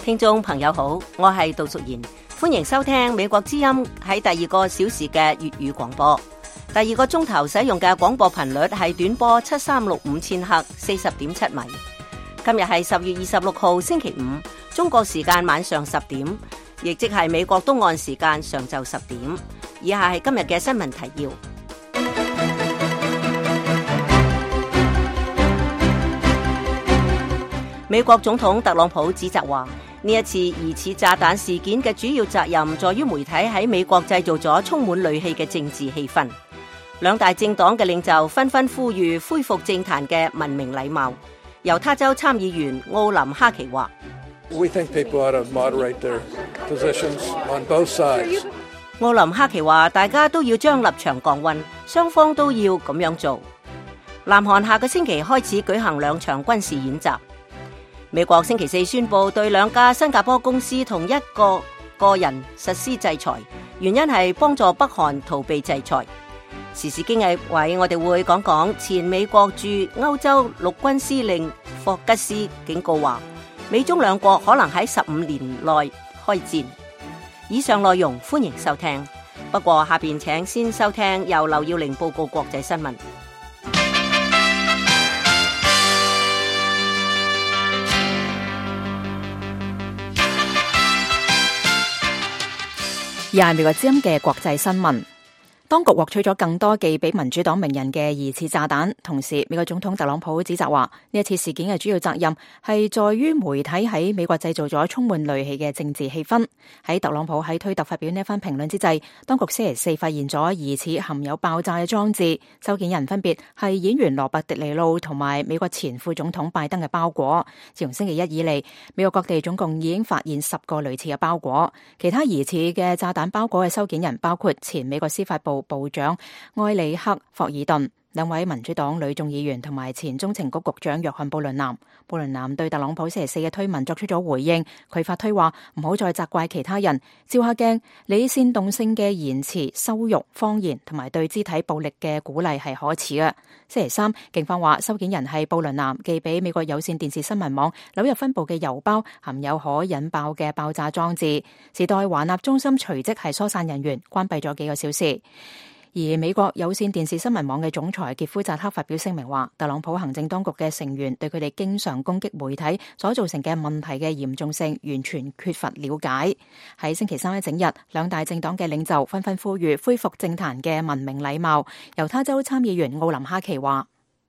聽眾朋友好，我係杜淑賢，歡迎收聽美國之音喺第二個小時嘅粵語廣播。第二個鐘頭使用嘅廣播頻率係短波7365千赫40.7米。今日係10月26號星期五，中國時間晚上10點，亦即係美國東岸時間上晝10點。以下係今日嘅新聞提要。美國總統特朗普指責話，呢一次疑似炸彈事件嘅主要責任在於媒體喺美國製造咗充滿戾氣嘅政治氣氛。兩大政黨嘅領袖紛紛呼籲恢復政壇嘅文明禮貌。猶他州參議員奧林哈奇話，奧林哈奇話，大家都要將立場降溫，雙方都要咁樣做。南韓下個星期開始舉行兩場軍事演習。美國星期四宣布對兩家新加坡公司同一個個人實施制裁，原因係幫助北韓逃避制裁。時事經濟位我哋會講講前美國駐歐洲陸軍司令霍吉斯警告話，美中兩國可能喺15年內開戰。以上內容歡迎收聽，不過下邊請先收聽由劉耀玲報告國際新聞。 而係美國之音嘅國際新聞。當局獲取咗更多寄俾民主黨名人嘅疑似炸彈，同時美國總統特朗普指責話，呢一次事件嘅主要責任係在於媒體喺美國製造咗充滿戾氣嘅政治氣氛。喺特朗普喺推特發表呢一番評論之際，當局星期四發現咗疑似含有爆炸嘅裝置，收件人分別係演員羅伯迪尼路同埋美國前副總統拜登嘅包裹。自從星期一以嚟，美國各地總共已經發現10個類似嘅包裹。其他疑似嘅炸彈包裹嘅收件人包括前美國司法部部長埃里克霍爾頓、兩位民主黨女眾議員同埋前中情局局長約翰布倫南。布倫南對特朗普星期四嘅推文作出咗回應，佢發推話唔好再責怪其他人，照下鏡，你煽動性嘅言辭、羞辱、謊言同埋對肢體暴力嘅鼓勵係可恥嘅。星期三，警方話收件人係布倫南寄俾美國有線電視新聞網紐約分部嘅郵包，含有可引爆嘅爆炸裝置。時代華納中心隨即係疏散人員，關閉咗幾個小時。而美國有線電視新聞網嘅總裁傑夫扎克發表聲明話，特朗普行政當局嘅成員對佢哋經常攻擊媒體所造成嘅問題嘅嚴重性完全缺乏了解。喺星期三一整日，兩大政黨嘅領袖紛紛呼籲恢復政壇嘅文明禮貌。猶他州參議員奧林哈奇話，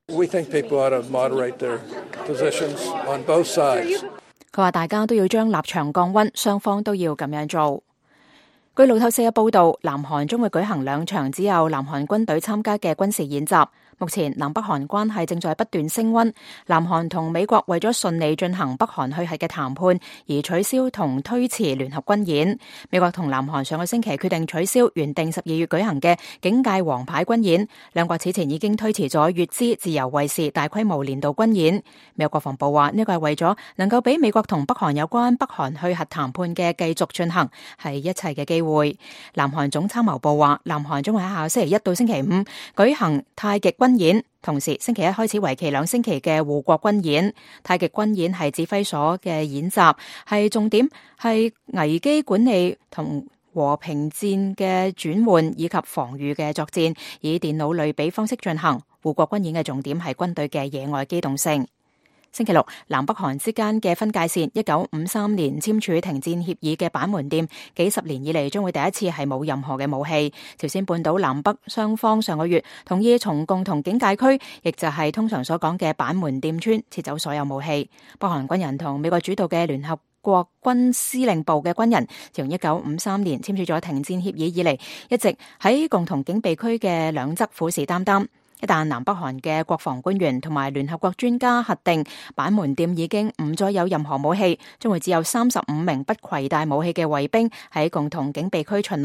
佢話大家都要將立場降溫，雙方都要咁樣做。據路透社嘅報道，南韓將會舉行兩場只有南韓軍隊參加嘅軍事演習。目前南北韓關係正在不斷升溫，南韓同美國為咗順利進行北韓去核嘅談判而取消同推遲聯合軍演。美國同南韓上個星期決定取消原定12月舉行嘅警戒王牌軍演，兩國此前已經推遲咗乙支自由衛士大規模年度軍演。美國國防部話呢個係為咗能夠俾美國同北韓有關北韓去核談判嘅繼續進行，係一切嘅機會。南韓總參謀部話，南韓將會喺下星期一到星期五舉行太極軍演，同時星期一開始為期2星期嘅護國軍演。太極軍演係指揮所嘅演習，係重點係危機管理同和平戰嘅轉換以及防禦嘅作戰，以電腦類比方式進行。護國軍演嘅重點係軍隊嘅野外機動性。星期六，南北韓之間嘅分界線1953年簽署停戰協議嘅板門店，幾十年以嚟將會第一次係冇任何嘅武器。朝鮮半島南北雙方上個月同意從共同警戒區，亦就係通常所講嘅板門店村撤走所有武器。北韓軍人同美國主導嘅聯合國軍司令部嘅軍人，從1953年簽署咗停戰協議以嚟，一直喺共同警備區嘅兩側虎視眈眈。一旦南北韓嘅國防官員同埋聯合國專家核定板門店已經唔再有任何武器，將會只有35名不攜帶武器嘅衛兵喺共同警備區巡邏。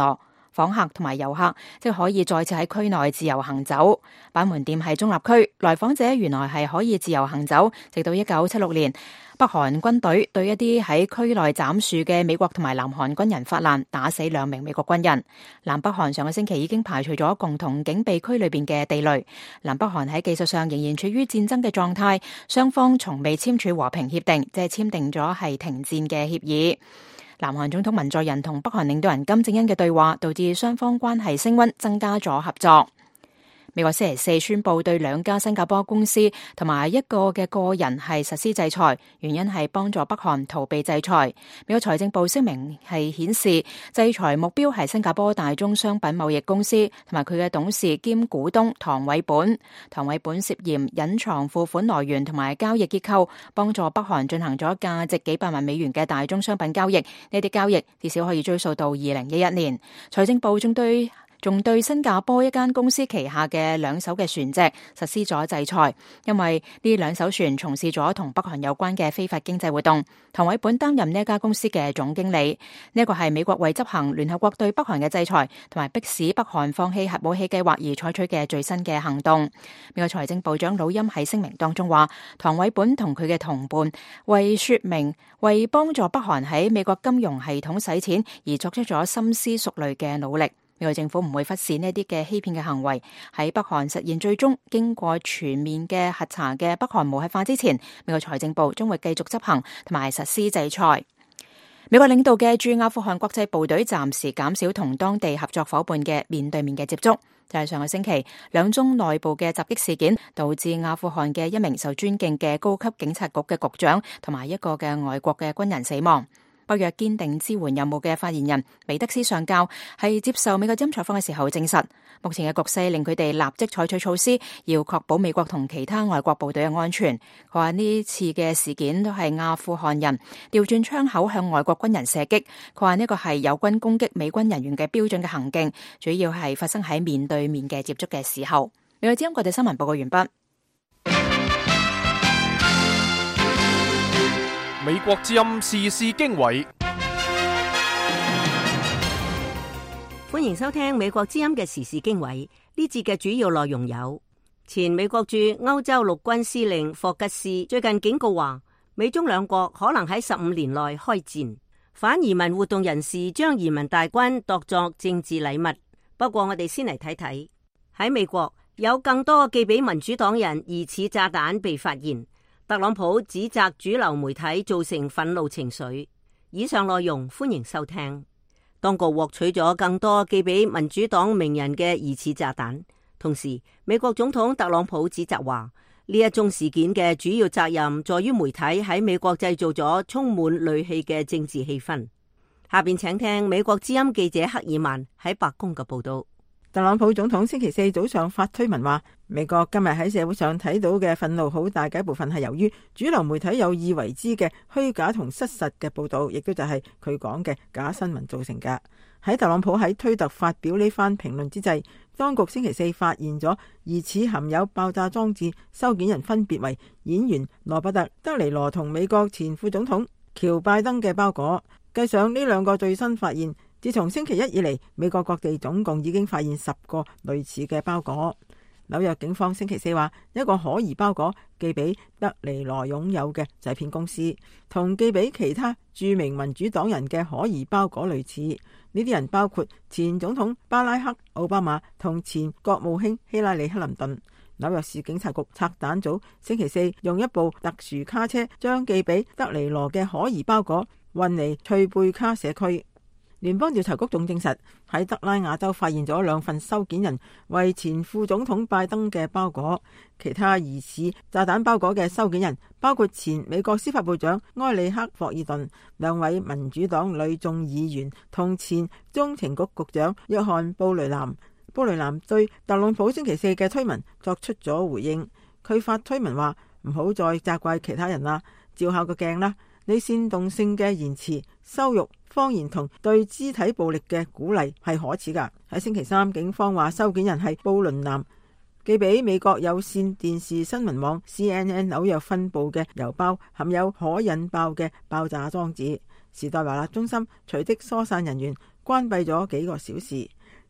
訪客同埋遊客即可以再次喺區內自由行走。板門店係中立區，來訪者原來係可以自由行走，直到1976年，北韓軍隊對一啲喺區內斬樹嘅美國同埋南韓軍人發難，打死2名美國軍人。南北韓上個星期已經排除咗共同警備區裏邊嘅地雷。南北韓喺技術上仍然處於戰爭嘅狀態，雙方從未簽署和平協定，即係簽訂咗係停戰嘅協議。南韓總統文在寅同北韓領導人金正恩嘅對話，導致雙方關係升溫，增加咗合作。美國星期四宣布對2家新加坡公司同埋一個嘅個人係實施制裁，原因係幫助北韓逃避制裁。美國財政部聲明係顯示，制裁目標係新加坡大宗商品貿易公司同埋佢嘅董事兼股東唐偉本。唐偉本涉嫌隱藏付款來源同埋交易結構，幫助北韓進行咗價值幾百萬美元嘅大宗商品交易。呢啲交易至少可以追溯到2011年。財政部仲對新加坡一間公司旗下嘅2艘嘅船隻實施咗制裁，因為呢2艘船從事咗同北韓有關嘅非法經濟活動。唐偉本擔任呢一家公司嘅總經理。呢一個係美國為執行聯合國對北韓嘅制裁同埋迫使北韓放棄核武器計劃而採取嘅最新嘅行動。美國財政部長魯欽喺聲明當中話，唐偉本同佢嘅同伴為幫助北韓喺美國金融系統洗錢而作出咗深思熟慮嘅努力。美國政府唔會忽視呢啲嘅欺騙嘅行為。喺北韓實現最終經過全面嘅核查嘅北韓無核化之前，美國財政部將會繼續執行同埋實施制裁。美國領導嘅駐阿富汗國際部隊暫時減少同當地合作夥伴嘅面對面嘅接觸。就係上個星期2宗內部嘅襲擊事件，導致阿富汗嘅一名受尊敬嘅高級警察局嘅局長同埋一個嘅外國嘅軍人死亡。北約堅定支援任務嘅發言人彼得斯上校係接受美國之音採訪嘅時候證實，目前嘅局勢令佢哋立即採取措施，要確保美國同其他外國部隊嘅安全。佢話呢次嘅事件都係阿富汗人調轉槍口向外國軍人射擊。佢話呢個係友軍攻擊美軍人員嘅標準嘅行徑，主要係發生喺面對面嘅接觸嘅時候。美國之音國際新聞報告完畢。 美國之音時事經緯， 歡迎收聽美國之音嘅時事經緯。呢節嘅主要內容有：前美國駐歐洲陸軍司令霍吉斯最近警告話，美中兩國可能喺15年內開戰。反移民活動人士將移民大軍當作政治禮物。不過我哋先嚟睇睇，喺美國有更多寄俾民主黨人疑似炸彈被發現。特朗普指責主流媒體造成憤怒情緒。以上內容歡迎收聽。當局獲取咗更多寄俾民主黨名人嘅疑似炸彈，同時美國總統特朗普指責話，呢一宗事件嘅主要責任在於媒體喺美國製造咗充滿戾氣嘅政治氣氛。下邊請聽美國之音記者克爾曼喺白宮嘅報道。 特朗普總統星期四早上發推文話，美國今日喺社會上睇到嘅憤怒好大嘅一部分係由於主流媒體有意為之嘅虛假同失實嘅報道，亦都就係佢講嘅假新聞造成嘅。喺特朗普喺推特發表呢番評論之際，當局星期四發現咗疑似含有爆炸裝置收件人分別為演員羅伯特·德尼羅同美國前副總統喬拜登嘅包裹。計上呢2個最新發現，自從星期一以嚟，美國各地總共已經發現10個類似嘅包裹。紐約警方星期四話，一個可疑包裹寄俾德尼羅擁有嘅製片公司，同寄俾其他著名民主黨人嘅可疑包裹類似。呢啲人包括前總統巴拉克·奧巴馬同前國務卿希拉里·克林頓。紐約市警察局拆彈組星期四用一部特殊卡車將寄俾德尼羅嘅可疑包裹運嚟翠貝卡社區。聯邦調查局仲證實喺德拉瓦州發現咗2份收件人為前副總統拜登嘅包裹。其他疑似炸彈包裹嘅收件人包括前美國司法部長埃里克·霍爾頓、2位民主黨女眾議員同前中情局局長約翰·布雷南。布雷南對特朗普星期四嘅推文作出咗回應。佢發推文話，唔好再責怪其他人啦，照下個鏡啦，你煽動性嘅言辭、羞辱、謊言同對肢體暴力嘅鼓勵係可恥噶。喺星期三，警方話收件人係布倫南寄俾美國有線電視新聞網 CNN 紐約分部嘅郵包含有可引爆嘅爆炸裝置。時代華納中心隨即疏散人員，關閉咗幾個小時。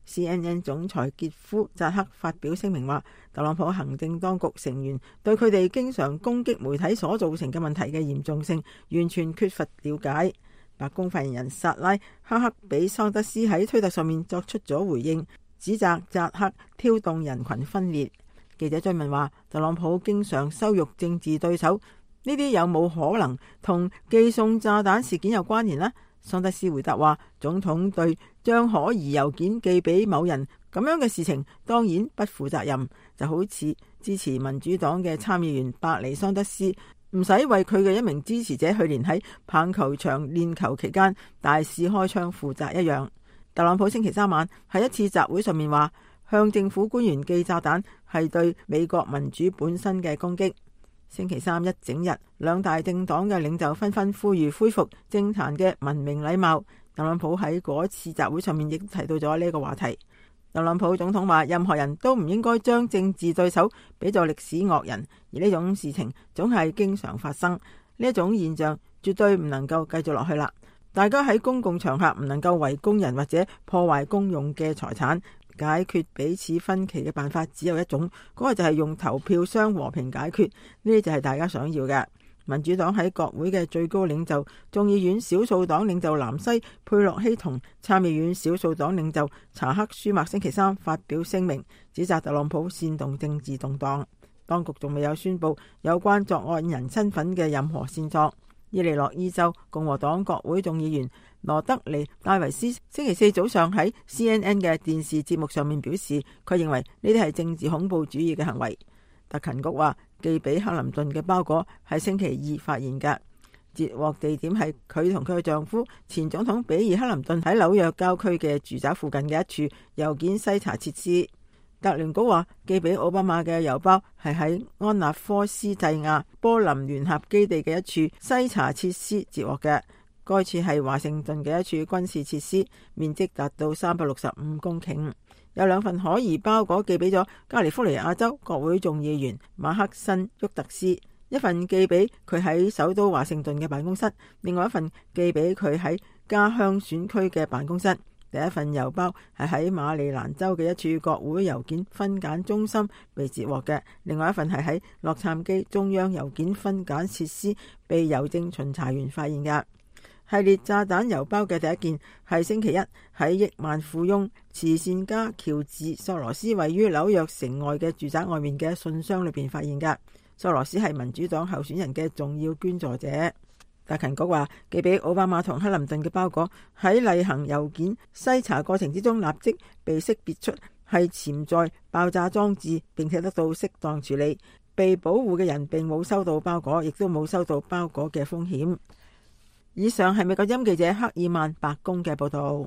CNN 總裁傑夫扎克發表聲明話，特朗普行政當局成員對佢哋經常攻擊媒體所造成嘅問題嘅嚴重性完全缺乏了解。白宮發言人薩拉哈克比桑德斯喺推特上面作出咗回應，指責扎克挑動人群分裂。記者追問話，特朗普經常羞辱政治對手，呢啲有冇可能同寄送炸彈事件有關聯呢？桑德斯回答話，總統對將可疑郵件寄俾某人咁樣嘅事情當然不負責任，就好似支持民主黨嘅參議員伯尼桑德斯唔使為佢嘅一名支持者去年喺棒球場練球期間大肆開槍負責一樣。特朗普星期三晚喺一次集會上面話，向政府官員寄炸彈係對美國民主本身嘅攻擊。星期三一整日，兩大政黨嘅領袖紛紛呼籲恢復政壇嘅文明禮貌。特朗普喺嗰次集會上面亦提到咗呢個話題。特朗普總統話，任何人都唔應該將政治對手比作歷史惡人，而呢種事情總係經常發生，呢一種現象絕對唔能夠繼續落去啦。大家喺公共場合唔能夠圍攻人或者破壞公用嘅財產。解決彼此分歧嘅辦法只有一種，嗰個就係用投票箱和平解決，呢啲就係大家想要嘅。民主黨喺國會嘅最高領袖、眾議院少數黨領袖南西佩洛西同參議院少數黨領袖查克舒默星期三發表聲明，指責特朗普煽動政治動盪。當局仲未有宣布有關作案人身份嘅任何線索。伊利諾伊州共和黨國會眾議員羅德尼戴維斯星期四早上喺 CNN 嘅電視節目上面表示，佢認為呢啲係政治恐怖主義嘅行為。特勤局話，寄俾克林頓嘅包裹係星期二發現嘅，截獲地點係佢同佢嘅丈夫前總統比爾克林頓喺紐約郊區嘅住宅附近嘅一處郵件篩查設施。特聯局話，寄俾奧巴馬嘅郵包係喺安納科斯蒂亞波林聯合基地嘅一處篩查設施截獲嘅。該處係華盛頓嘅一處軍事設施，面積達到365公頃。有兩份可疑包裹寄俾咗加利福尼亞州國會眾議員馬克辛沃特斯，一份寄俾佢喺首都華盛頓嘅辦公室，另外一份寄俾佢喺家鄉選區嘅辦公室。第一份郵包係喺馬里蘭州嘅一處國會郵件分揀中心被截獲嘅，另外一份係喺洛杉磯中央郵件分揀設施被郵政巡查員發現嘅。系列炸彈郵包嘅第一件係星期一喺億萬富翁慈善家喬治索羅斯位於紐約城外嘅住宅外面嘅信箱裏邊發現嘅。索羅斯係民主黨候選人嘅重要捐助者。特勤局話，寄俾奧巴馬同克林頓嘅包裹喺例行郵件篩查過程之中立即被識別出係潛在爆炸裝置，並且得到適當處理。被保護嘅人並冇收到包裹，亦都冇收到包裹嘅風險。以上係美國之音記者克爾曼白宮嘅報道。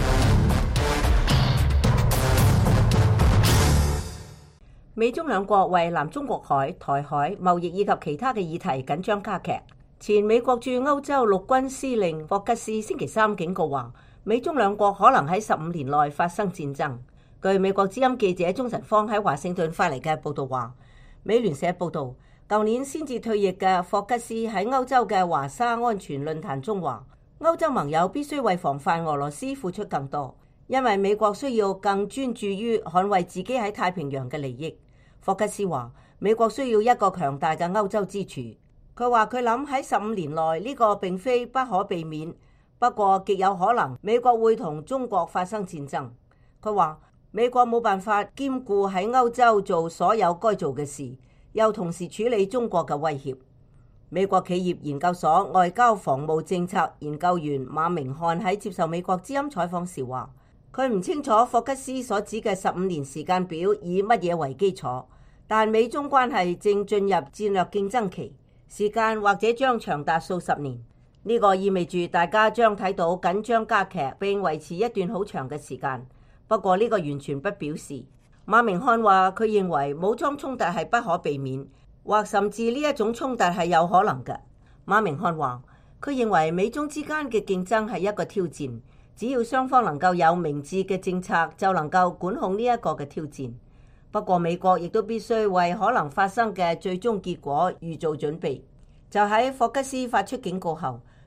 美中兩國為南中國海、台海貿易以及其他嘅議題緊張加劇。前美國駐歐洲陸軍司令霍吉斯星期三警告話，美中兩國可能喺15年內發生戰爭。據美國之音記者鍾晨芳喺華盛頓發嚟嘅報道話，美聯社報道，舊年先至退役嘅霍吉斯喺歐洲嘅華沙安全論壇中話，歐洲盟友必須為防範俄羅斯付出更多，因為美國需要更專注於捍衛自己喺太平洋嘅利益。霍吉斯話，美國需要一個強大嘅歐洲支柱。佢話佢諗喺15年內呢個並非不可避免，不過極有可能美國會同中國發生戰爭。佢話美國冇辦法兼顧喺歐洲做所有該做嘅事，又同時處理中國嘅威脅。美國企業研究所外交防務政策研究員馬明漢喺接受美國之音採訪時話，佢唔清楚霍吉斯所指嘅15年時間表以乜嘢為基礎，但美中關係正進入戰略競爭期。時間或者將長達數十年，呢個意味住大家將睇到緊張加劇並維持一段好長嘅時間。不過呢個完全不表示，馬明漢話佢認為武裝衝突係不可避免，或甚至呢一種衝突係有可能嘅。馬明漢話佢認為美中之間嘅競爭係一個挑戰，只要雙方能夠有明智嘅政策，就能夠管控呢一個嘅挑戰。不過美國亦都必須為可能發生嘅最終結果預做準備。就喺霍吉斯發出警告後，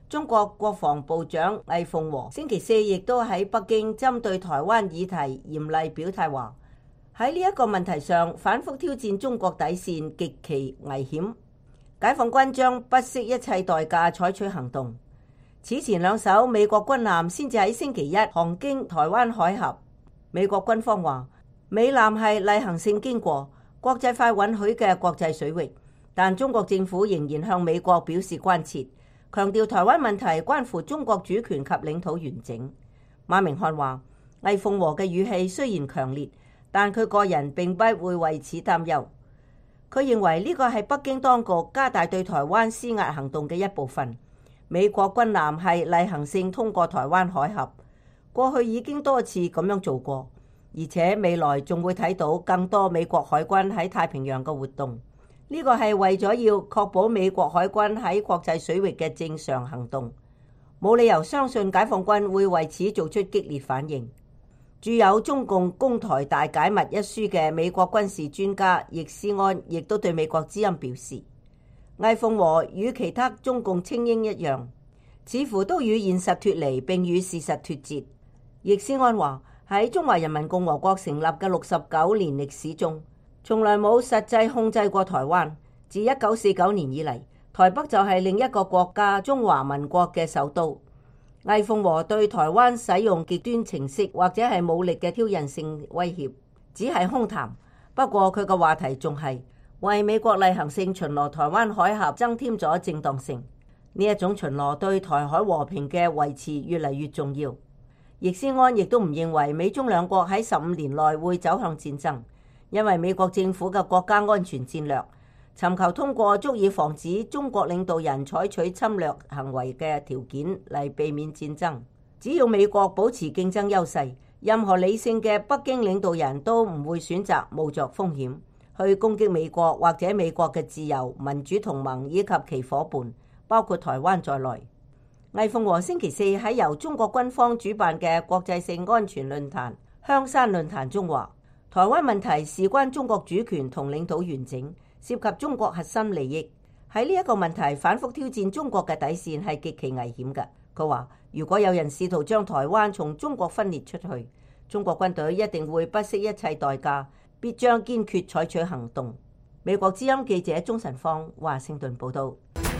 中國國防部長魏鳳和星期四亦都喺北京針對台灣議題嚴厲表態，話喺呢一個問題上反覆挑戰中國底線極其危險，解放軍將不惜一切代價採取行動。此前兩艘美國軍艦先至喺星期一航經台灣海峽，美國軍方話美艦係例行性經過國際法允許嘅國際水域，但中國政府仍然向美國表示關切，強調台灣問題關乎中國主權及領土完整。馬明漢話魏鳳和嘅語氣雖然強烈，但佢個人並不會為此擔憂。佢認為呢個係北京當局加大對台灣施壓行動嘅一部分。美國軍艦係例行性通過台灣海峽，過去已經多次咁樣做過，而且未來仲會睇到更多美國海軍喺太平洋嘅活動。呢個係為咗要確保美國海軍喺國際水域嘅正常行動，冇理由相信解放軍會為此做出激烈反應。著有《中共攻台大解密》一書嘅美國軍事專家易思安亦都對美國之音表示，魏鳳和與其他中共精英一樣，似乎都與現實脫離並與事實脫節。易思安話喺中華人民共和國成立嘅69年歷史中，從來冇實際控制過台灣。自1949年以嚟，台北就係另一個國家中華民國嘅首都。魏鳳和對台灣使用極端程式或者係武力嘅挑釁性威脅，只係空談。不過佢嘅話題仲係為美國例行性巡邏台灣海峽增添咗正當性。呢一種巡邏對台海和平嘅維持越嚟越重要。易思安亦都唔認為美中兩國喺15年內會走向戰爭，因為美國政府嘅國家安全戰略尋求通過足以防止中國領導人採取侵略行為嘅條件嚟避免戰爭。只要美國保持競爭優勢，任何理性嘅北京領導人都唔會選擇冒着風險去攻擊美國或者美國嘅自由民主同盟以及其夥伴，包括台灣在內。魏鳳和星期四喺由中國軍方主辦嘅國際性安全論壇香山論壇中話，台灣問題事關中國主權同領土完整，涉及中國核心利益。喺呢一個問題反覆挑戰中國嘅底線係極其危險嘅。佢話如果有人試圖將台灣從中國分裂出去，中國軍隊一定會不惜一切代價，必將堅決採取行動。美國之音記者鍾晨芳華盛頓報道。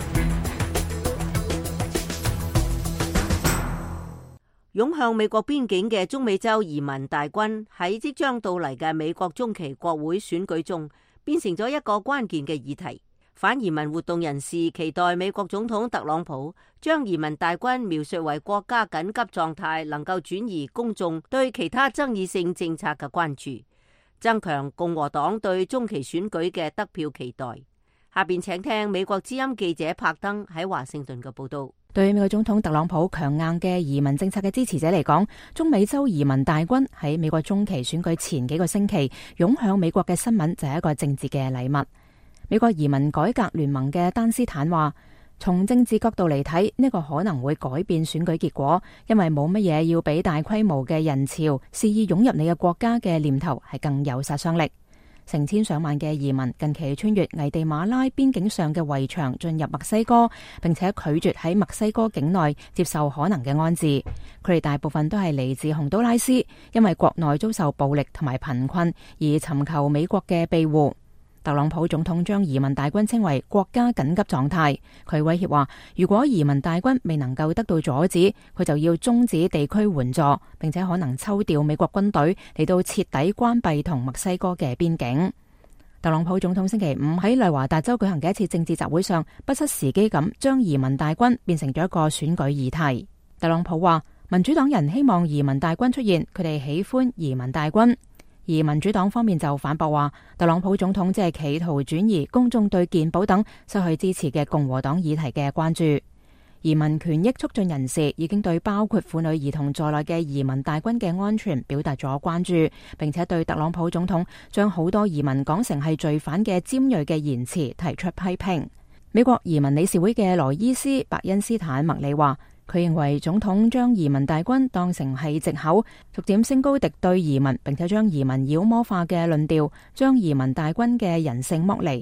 湧向美國邊境嘅中美洲移民大軍喺即將到嚟嘅美國中期國會選舉中變成咗一個關鍵嘅議題。反移民活動人士期待美國總統特朗普將移民大軍描述為國家緊急狀態，能夠轉移公眾對其他爭議性政策嘅關注，增強共和黨對中期選舉嘅得票期待。下邊請聽美國之音記者柏登喺華盛頓嘅報道。 對美國總統特朗普強硬嘅移民政策嘅支持者嚟講，中美洲移民大軍喺美國中期選舉前幾個星期湧向美國嘅新聞就係一個政治嘅禮物。美國移民改革聯盟嘅丹斯坦話，從政治角度嚟睇，呢個可能會改變選舉結果，因為冇乜嘢要比大規模嘅人潮肆意湧入你嘅國家嘅念頭係更有殺傷力。成千上萬嘅移民近期穿越危地馬拉邊境上嘅圍牆進入墨西哥，並且拒絕喺墨西哥境內接受可能嘅安置。佢哋大部分都係嚟自洪都拉斯，因為國內遭受暴力同埋貧困而尋求美國嘅庇護。特朗普總統將移民大軍稱為國家緊急狀態，佢威脅話，如果移民大軍未能夠得到阻止，佢就要終止地區援助，並且可能抽調美國軍隊嚟到徹底關閉同墨西哥嘅邊境。特朗普總統星期五喺內華達州舉行嘅一次政治集會上，不失時機咁將移民大軍變成咗一個選舉議題。特朗普話，民主黨人希望移民大軍出現，佢哋喜歡移民大軍。而民主黨方面就反駁話，特朗普總統只係企圖轉移公眾對健保等失去支持嘅共和黨議題嘅關注。移民權益促進人士已經對包括婦女兒童在內嘅移民大軍嘅安全表達咗關注，並且對特朗普總統將好多移民講成係罪犯嘅尖銳嘅言辭提出批評。美國移民理事會嘅羅伊斯·白恩斯坦麥里話，佢認為總統將移民大軍當成係藉口，逐漸升高敵對移民，並且將移民妖魔化嘅論調，將移民大軍嘅人性剝離。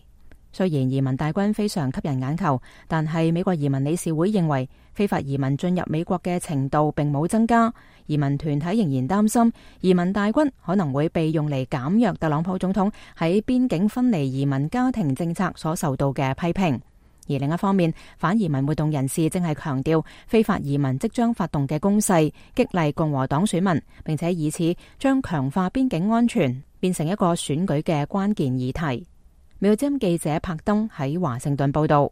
雖然移民大軍非常吸引眼球，但係美國移民理事會認為非法移民進入美國嘅程度並冇增加。移民團體仍然擔心移民大軍可能會被用嚟減弱特朗普總統喺邊境分離移民家庭政策所受到嘅批評。而另一方面，反移民活動人士正係強調非法移民即將發動嘅攻勢，激勵共和黨選民，並且以此將強化邊境安全變成一個選舉嘅關鍵議題。美國之音記者柏登喺華盛頓報道。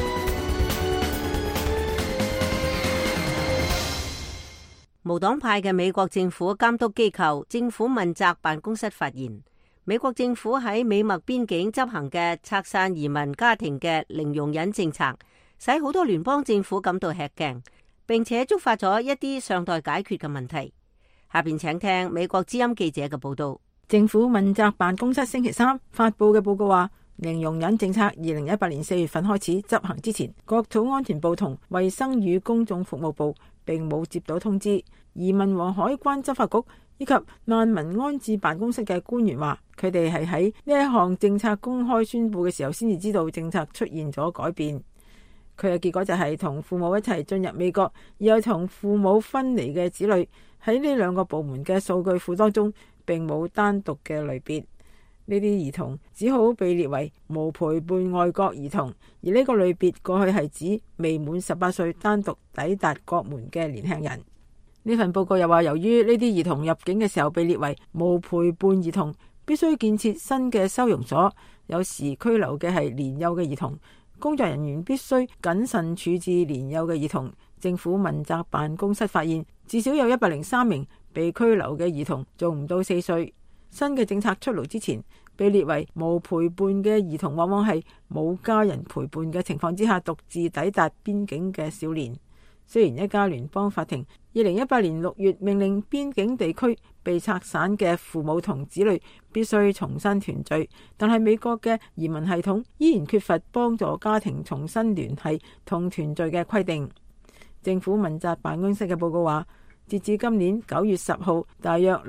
無黨派嘅美國政府監督機構政府問責辦公室發言，美國政府喺美墨邊境執行嘅拆散移民家庭嘅零容忍政策，使好多聯邦政府感到吃驚，並且觸發咗一啲尚待解決嘅問題。下邊請聽美國之音記者嘅報道。 政府問責辦公室星期三發布嘅報告話，零容忍政策2018年4月份開始執行之前，國土安全部同衛生與公眾服務部並冇接到通知。移民和海關執法局以及難民安置辦公室嘅官員話，佢哋係喺呢一項政策公開宣布嘅時候先至知道政策出現咗改變。佢嘅結果就係同父母一齊進入美國，而又同父母分離嘅子女喺呢兩個部門嘅數據庫當中並冇單獨嘅類別。呢啲兒童只好被列為無陪伴外國兒童，而呢個類別過去係指未滿18歲單獨抵達國門嘅年輕人。呢份報告又話，由於呢啲兒童入境嘅時候被列為無陪伴兒童，必須建設新嘅收容所，有時拘留嘅係年幼嘅兒童，工作人員必須謹慎處置年幼嘅兒童。政府問責辦公室發現，至少有103名被拘留嘅兒童仲唔到4歲。新嘅政策出爐之前，被列為無陪伴嘅兒童往往係冇家人陪伴嘅情況之下獨自抵達邊境嘅少年。雖然一家聯邦法庭2018年6月命令邊境地區被拆散嘅父母同子女必須重新團聚，但係美國嘅移民系統依然缺乏幫助家庭重新聯繫同團聚嘅規定。政府問責辦公室嘅報告話，截至今年9月10號，大約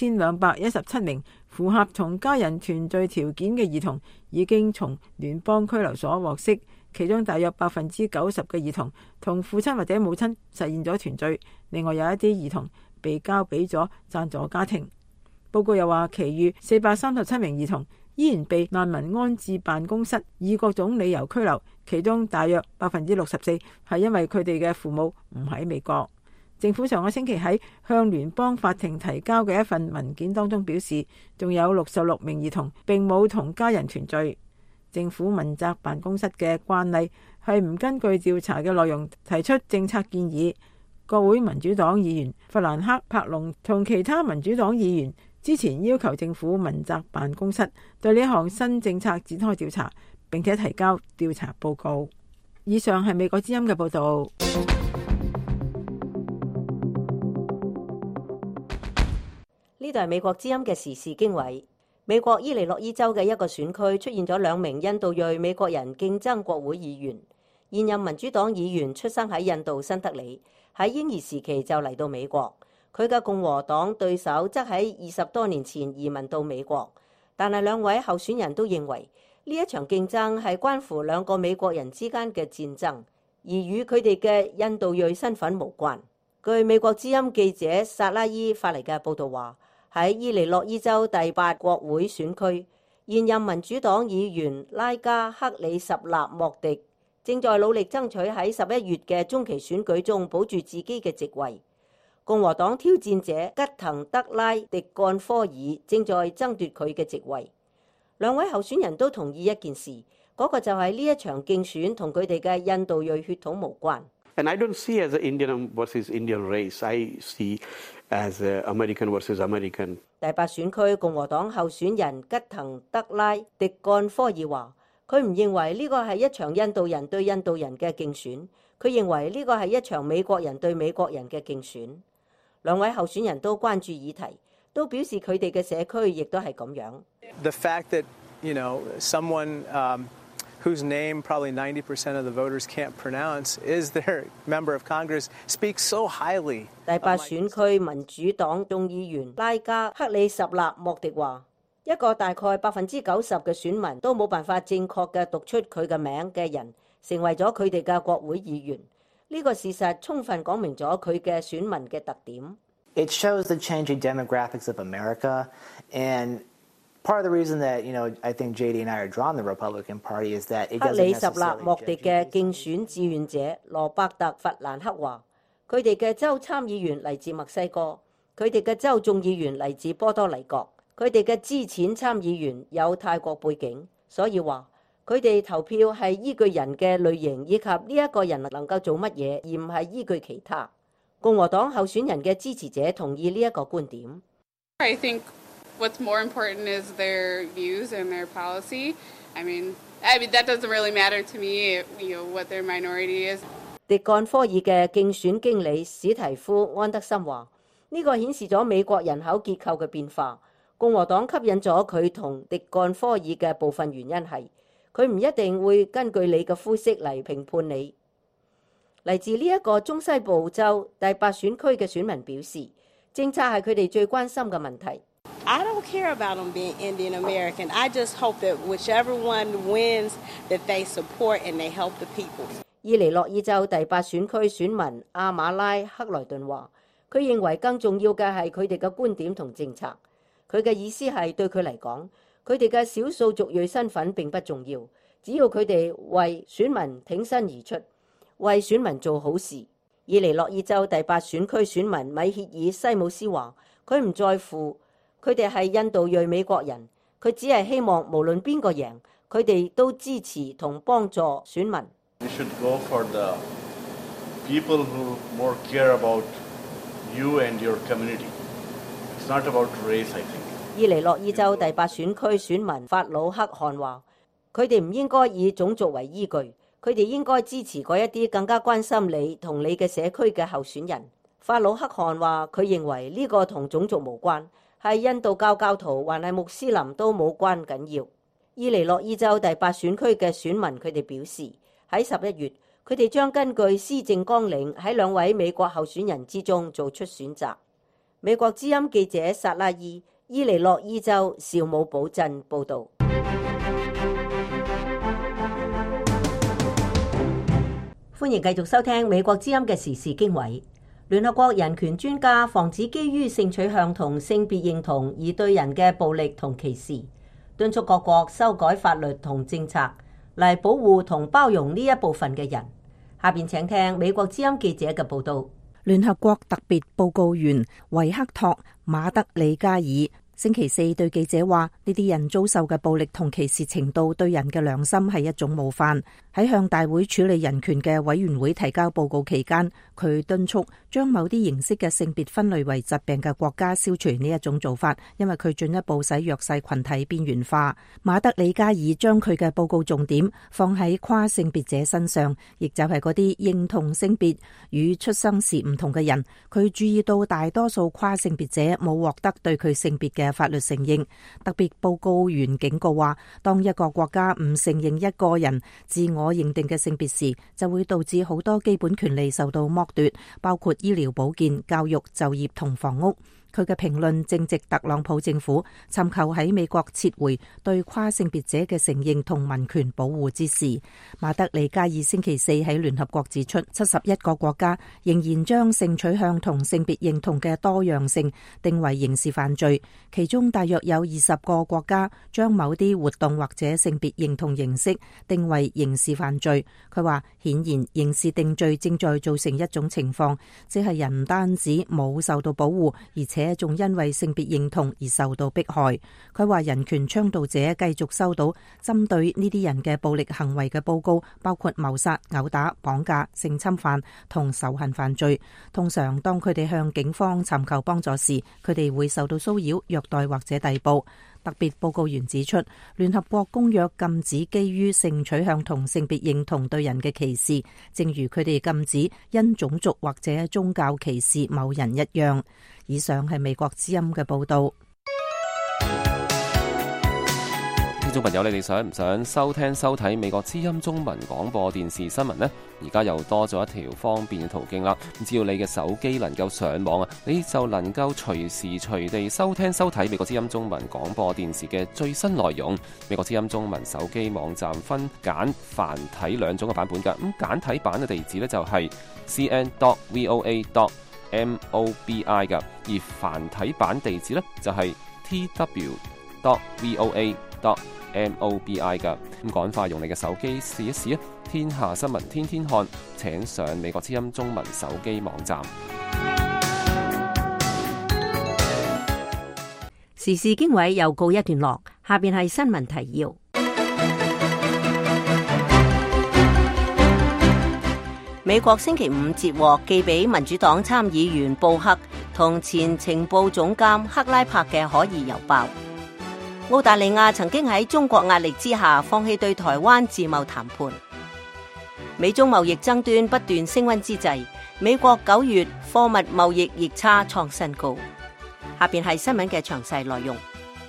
2217名符合同家人團聚條件嘅兒童已經從聯邦拘留所獲釋，其中大約90%嘅兒童同父親或者母親實現咗團聚，另外有一啲兒童被交俾咗贊助家庭。報告又話，其餘437名兒童依然被難民安置辦公室以各種理由拘留，其中大約64%係因為佢哋嘅父母唔喺美國。政府上個星期喺向聯邦法庭提交嘅一份文件當中表示，仲有66名兒童並冇同家人團聚。政府問責辦公室嘅慣例係唔根據調查嘅內容提出政策建議。國會民主黨議員弗蘭克·柏龍同其他民主黨議員之前要求政府問責辦公室對呢項新政策展開調查，並且提交調查報告。以上係美國之音嘅報道。 呢度係美國之音嘅時事經緯。美國伊利諾伊州嘅一個選區出現咗2名印度裔美國人競爭國會議員。現任民主黨議員出生喺印度新德里，喺嬰兒時期就嚟到美國。佢嘅共和黨對手則喺20多年前移民到美國。但係2位候選人都認為呢一場競爭係關乎2個美國人之間嘅戰爭，而與佢哋嘅印度裔身份無關。據美國之音記者薩拉伊發嚟嘅報道話，喺伊利諾伊州第8國會選區，現任民主黨議員拉加克里什納莫迪正在努力爭取喺11月嘅中期選舉中保住自己嘅席位。共和黨挑戰者吉滕德拉迪幹科爾正在爭奪佢嘅席位。2位候選人都同意一件事，嗰個就係呢一場競選同佢哋嘅印度裔血統無關。 And I don't see as an Indian versus Indian race. I see as American versus American. 第8選區共和黨候選人吉滕德拉迪幹科爾話，佢唔認為呢個係一場印度人對印度人嘅競選，佢認為呢個係一場美國人對美國人嘅競選。2位候選人都關注議題，都表示佢哋嘅社區亦都係咁樣。 The fact that, someone whose name probably 90% of the voters can't pronounce is their member of Congress speaks so highly. 第8選區民主黨眾議員拉加克里什納莫迪話， 一個大概90%嘅選民都冇辦法正確嘅讀出佢嘅名嘅人，成為咗佢哋嘅國會議員。呢個事實充分講明咗佢嘅選民嘅特點。 It shows the changing demographics of America, and part of the reason that, I think JD and I are drawn to the Republican Party is that it doesn't necessarily 克里什納莫迪嘅競選志願者羅伯特·弗蘭克話，佢哋嘅州參議員嚟自墨西哥，佢哋嘅州眾議員嚟自波多黎各，佢哋嘅資淺參議員有泰國背景，所以話佢哋投票係依據人嘅類型以及呢一個人能夠做乜嘢，而唔係依據其他。共和黨候選人嘅支持者同意呢一個觀點。 I think what's more important is their views and their policy. I mean that doesn't really matter to me, what their minority is. 迪幹科爾嘅競選經理史提夫安德森話：呢個顯示咗美國人口結構嘅變化。共和黨吸引咗佢同迪幹科爾嘅部分原因係佢唔一定會根據你嘅膚色嚟評判你。嚟自呢一個中西部州第8選區嘅選民表示，政策係佢哋最關心嘅問題。 I don't care about them being Indian American. I just hope that whichever one wins, that they support and they help the people. 伊利諾伊州第8選區選民阿馬拉克萊頓話，佢認為更重要嘅係佢哋嘅觀點同政策。佢嘅意思係對佢嚟講，佢哋嘅少數族裔身份並不重要，只要佢哋為選民挺身而出，為選民做好事。伊利諾伊州第8選區選民米歇爾西姆斯話，佢唔在乎佢哋係印度裔美國人，佢只係希望無論邊個贏，佢哋都支持同幫助選民。 We should go for the people who more care about you and your community. It's not about race, I think. 伊利諾伊州第8選區選民法魯克汗話，佢哋唔應該以種族為依據，佢哋應該支持嗰一啲更加關心你同你嘅社區嘅候選人。法魯克汗話，佢認為呢個同種族無關，係印度教教徒還係穆斯林都冇關緊要。伊利諾伊州第8選區嘅選民佢哋表示，喺11月，佢哋將根據施政綱領喺2位美國候選人之中做出選擇。美國之音記者薩拉伊，伊利諾伊州邵姆堡鎮報導。歡迎繼續收聽美國之音嘅時事經緯。聯合國人權專家防止基於性取向同性別認同而對人嘅暴力同歧視，敦促各國修改法律同政策嚟保護同包容呢一部分嘅人。下邊請聽美國之音記者嘅報導。 聯合國特別報告員維克托馬德里加爾星期四對記者話，呢啲人遭受嘅暴力同歧視程度對人嘅良心係一種冒犯。喺向大會處理人權嘅委員會提交報告期間，佢敦促將某啲形式嘅性別分類為疾病嘅國家消除呢一種做法，因為佢進一步使弱勢群體邊緣化。馬德里加爾將佢嘅報告重點放喺跨性別者身上，亦就係嗰啲認同性別與出生時唔同嘅人。佢注意到大多數跨性別者冇獲得對佢性別嘅法律承認。特別報告員警告話，當一個國家唔承認一個人自我認定嘅性別時，就會導致好多基本權利受到剝奪，包括醫療保健、教育、就業同房屋。佢嘅評論正值特朗普政府尋求喺美國撤回對跨性別者嘅承認同民權保護之時。馬德里加爾星期四喺聯合國指出，71個國家仍然將性取向同性別認同嘅多樣性定為刑事犯罪，其中大約有20個國家將某啲活動或者性別認同形式定為刑事犯罪。佢話，顯然刑事定罪正在造成一種情況，即係人唔單止冇受到保護，而且仲因為性別認同而受到迫害。佢話人權倡導者繼續收到針對呢啲人嘅暴力行為嘅報告，包括謀殺、毆打、綁架、性侵犯同仇恨犯罪。通常當佢哋向警方尋求幫助時，佢哋會受到騷擾、虐待或者逮捕。特別報告員指出，聯合國公約禁止基於性取向同性別認同對人嘅歧視，正如佢哋禁止因種族或者宗教歧視某人一樣。以上係美國之音嘅報道。 眾朋友，你哋想唔想收聽收睇美國之音中文廣播電視新聞呢？而家又多咗一條方便嘅途徑啦。只要你嘅手機能夠上網啊，你就能夠隨時隨地收聽收睇美國之音中文廣播電視嘅最新內容。美國之音中文手機網站分簡繁體兩種嘅版本㗎。咁簡體版嘅地址呢，就係 cn.voa.mobi 㗎，而繁體版地址呢，就係 tw.voa.mobi 噶。咁趕快用你嘅手機試一試啊！天下新聞天天看，請上美國之音中文手機網站。 時事經緯又告一段落，下邊係新聞提要。 美國星期五截獲寄俾民主黨參議員布克同前情報總監克拉柏嘅可疑郵包。澳大利亞曾經喺中國壓力之下放棄對台灣自貿談判。美中貿易爭端不斷升溫之際，美國9月貨物貿易逆差創新高。下邊係新聞嘅詳細內容。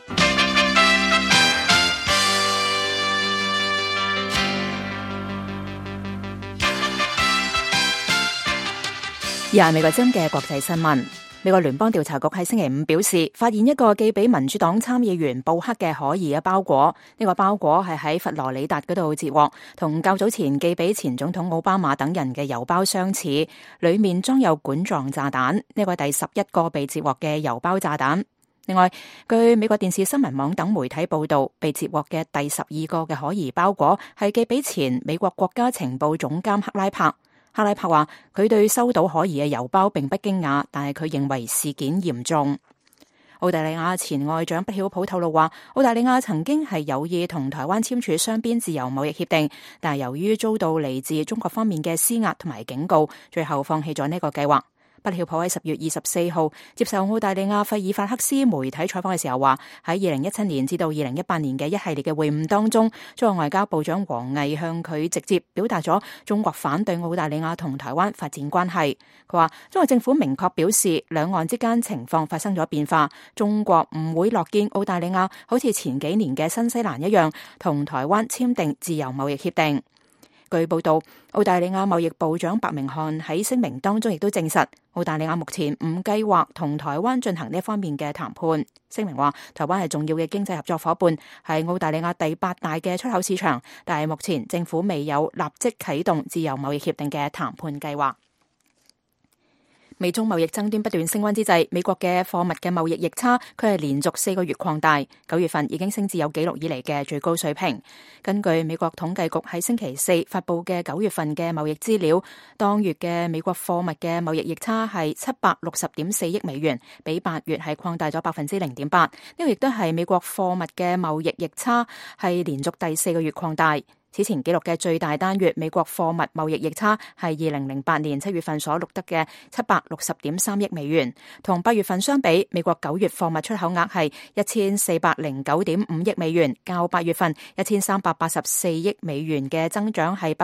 以下美國真嘅國際新聞。美國聯邦調查局喺星期五表示，發現一個寄俾民主黨參議員布克嘅可疑嘅包裹。呢個包裹係喺佛羅里達嗰度截獲，同較早前寄俾前總統奧巴馬等人嘅郵包相似，裏面裝有管狀炸彈。呢個係第11個被截獲嘅郵包炸彈。另外，據美國電視新聞網等媒體報道，被截獲嘅第12個嘅可疑包裹係寄俾前美國國家情報總監克拉柏。克拉柏話佢對收到可疑嘅郵包並不驚訝，但係佢認為事件嚴重。澳大利亞前外長畢曉普透露話，澳大利亞曾經係有意同台灣簽署雙邊自由貿易協定，但係由於遭到嚟自中國方面嘅施壓同埋警告，最後放棄咗呢個計劃。畢曉普喺10月24號接受澳大利亞費爾法克斯媒體採訪嘅時候話，喺2017年至到2018年嘅一系列嘅會晤當中，中國外交部長王毅向佢直接表達咗中國反對澳大利亞同台灣發展關係。佢話中國政府明確表示，兩岸之間情況發生咗變化，中國唔會樂見澳大利亞好似前幾年嘅新西蘭一樣同台灣簽訂自由貿易協定。據報道，澳大利亞貿易部長白明漢喺聲明當中亦都證實，澳大利亞目前唔計劃同台灣進行呢方面嘅談判。聲明話，台灣係重要嘅經濟合作夥伴，係澳大利亞第8大嘅出口市場，但係目前政府未有立即啟動自由貿易協定嘅談判計劃。美中貿易爭端不斷升溫之際，美國嘅貨物嘅貿易逆差，佢係連續4個月擴大，9月份已經升至有紀錄以嚟嘅最高水平。根據美國統計局喺星期4發佈嘅9月份嘅貿易資料，當月嘅美國貨物嘅貿易逆差係760.4億美元，比8月係擴大咗0.8%。呢個亦都係美國貨物嘅貿易逆差係連續第4個月擴大。此前紀錄嘅最大單月美國貨物貿易逆差係2008年7月份所錄得嘅760.3億美元，同8月份相比，美國9月貨物出口額係1409.5億美元，較8月份1384億美元嘅增長係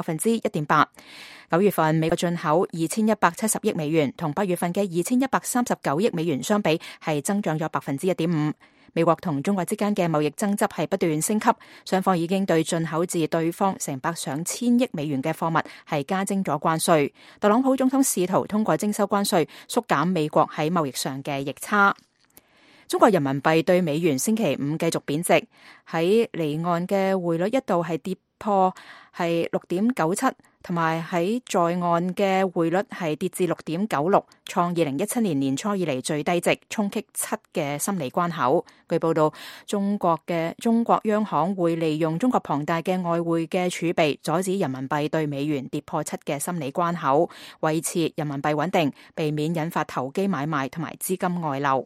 1.8%。9月份美國進口2170億美元，同8月份嘅2139億美元相比，係增長咗1.5%。美國同中國之間嘅貿易爭執係不斷升級，雙方已經對進口自對方成百上千億美元嘅貨物係加徵咗關稅。特朗普總統試圖通過徵收關稅縮減美國喺貿易上嘅逆差。中國人民幣對美元星期五繼續貶值，喺離岸嘅匯率一度係跌破係6.97，同埋喺在岸嘅匯率係跌至6.96，創2017年年初以嚟最低值，衝擊7嘅心理關口。據報道，中國央行會利用中國龐大嘅外匯嘅儲備，阻止人民幣對美元跌破7嘅心理關口，維持人民幣穩定，避免引發投機買賣同埋資金外流。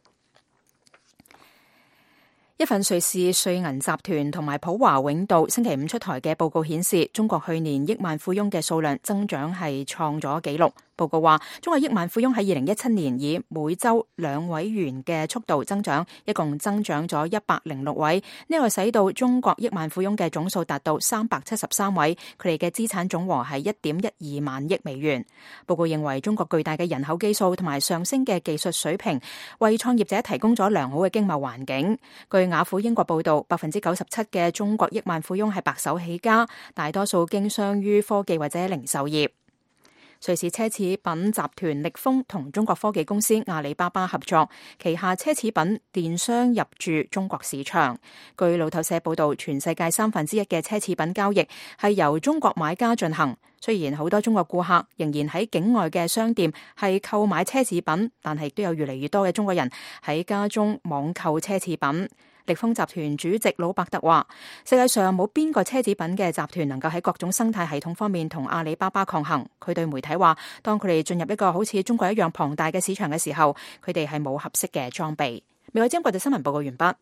一份瑞士瑞銀集團同埋普華永道星期五出台嘅報告顯示，中國去年億萬富翁嘅數量增長係創咗紀錄。報告話，中國億萬富翁喺2017年以每周2位元嘅速度增長，一共增長咗106位。呢個使到中國億萬富翁嘅總數達到373位，佢哋嘅資產總和係1.12萬億美元。報告認為，中國巨大嘅人口基數同埋上升嘅技術水平，為創業者提供咗良好嘅經貿環境。據據雅虎英國報導，97%嘅中國億萬富翁係白手起家，大多數經商於科技或者零售業。瑞士奢侈品集團力豐同中國科技公司阿里巴巴合作，旗下奢侈品電商入駐中國市場。據路透社報導，全世界1/3嘅奢侈品交易係由中國買家進行。雖然好多中國顧客仍然喺境外嘅商店係購買奢侈品，但係都有越嚟越多嘅中國人喺家中網購奢侈品。力豐集團主席魯伯特話：世界上冇邊個奢侈品嘅集團能夠喺各種生態系統方面同阿里巴巴抗衡。佢對媒體話：當佢哋進入一個好似中國一樣龐大嘅市場嘅時候，佢哋係冇合適嘅裝備。美國之音國際新聞報告完畢。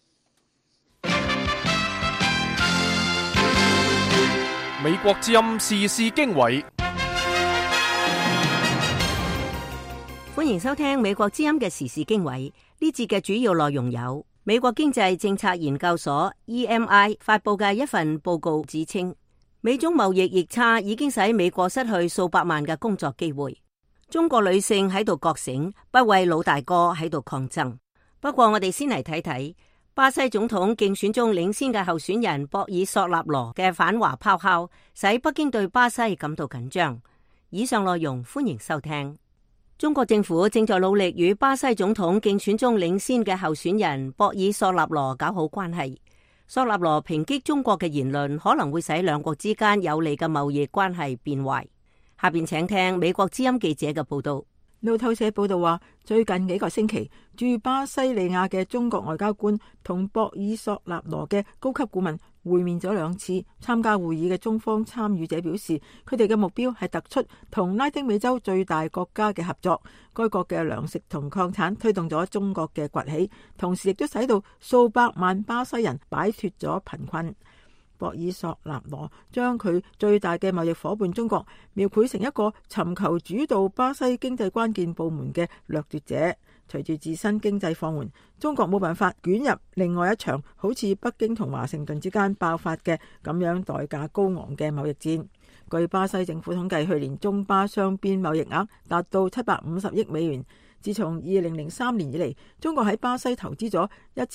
美國之音時事經緯， 歡迎收聽美國之音嘅時事經緯。呢節嘅主要內容有：美國經濟政策研究所 EMI 發佈嘅一份報告指稱，美中貿易逆差已經使美國失去數百萬嘅工作機會。中國女性喺度覺醒，不為老大哥喺度抗爭。不過我哋先嚟睇睇巴西總統競選中領先嘅候選人博爾索納羅嘅反華咆哮，使北京對巴西感到緊張。以上內容歡迎收聽。中國政府正在努力與巴西總統競選中領先嘅候選人博爾索納羅搞好關係。索納羅抨擊中國嘅言論可能會使兩國之間有利嘅貿易關係變壞。下邊請聽美國之音記者嘅報道。 路透社報道話，最近幾個星期，駐巴西利亞嘅中國外交官同博爾索納羅嘅高級顧問會面咗2次。參加會議嘅中方參與者表示，佢哋嘅目標係突出同拉丁美洲最大國家嘅合作。該國嘅糧食同礦產推動咗中國嘅崛起，同時亦都使到數百萬巴西人擺脫咗貧困。博爾索納羅將佢最大嘅貿易夥伴中國描繪成一個尋求主導巴西經濟關鍵部門嘅掠奪者。隨住自身經濟放緩，中國冇辦法捲入另外一場好似北京同華盛頓之間爆發嘅咁樣代價高昂嘅貿易戰。據巴西政府統計，去年中巴雙邊貿易額達到750億美元。自從2003年以嚟，中國喺巴西投資咗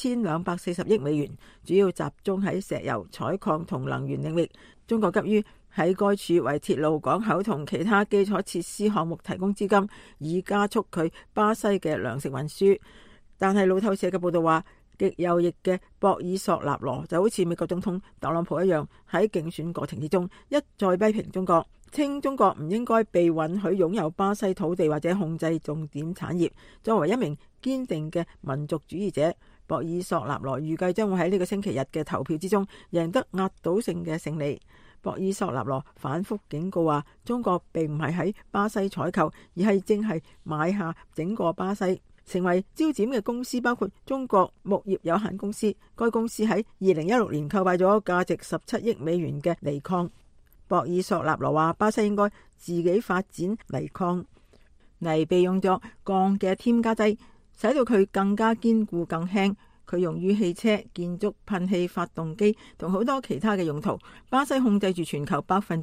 1240億美元，主要集中喺石油、採礦同能源領域。中國急於喺該處為鐵路、港口同其他基礎設施項目提供資金，以加速佢巴西嘅糧食運輸。但係路透社嘅報道話，極右翼嘅博爾索納羅就好似美國總統特朗普一樣，喺競選過程之中一再批評中國，稱中國唔應該被允許擁有巴西土地或者控制重點產業。作為一名堅定嘅民族主義者，博爾索納羅預計將會喺呢個星期日嘅投票之中贏得壓倒性嘅勝利。博爾索納羅反覆警告話，中國並唔係喺巴西採購，而係正係買下整個巴西。成為焦點嘅公司包括中國牧業有限公司，該公司喺2016年購買咗價值17億美元嘅鋰礦。博爾索納羅話，巴西應該自己發展鋰礦，鋰被用作鋼嘅添加劑，使到佢更加堅固更輕。佢用於汽車、建築、噴氣發動機同好多其他嘅用途。巴西控制住全球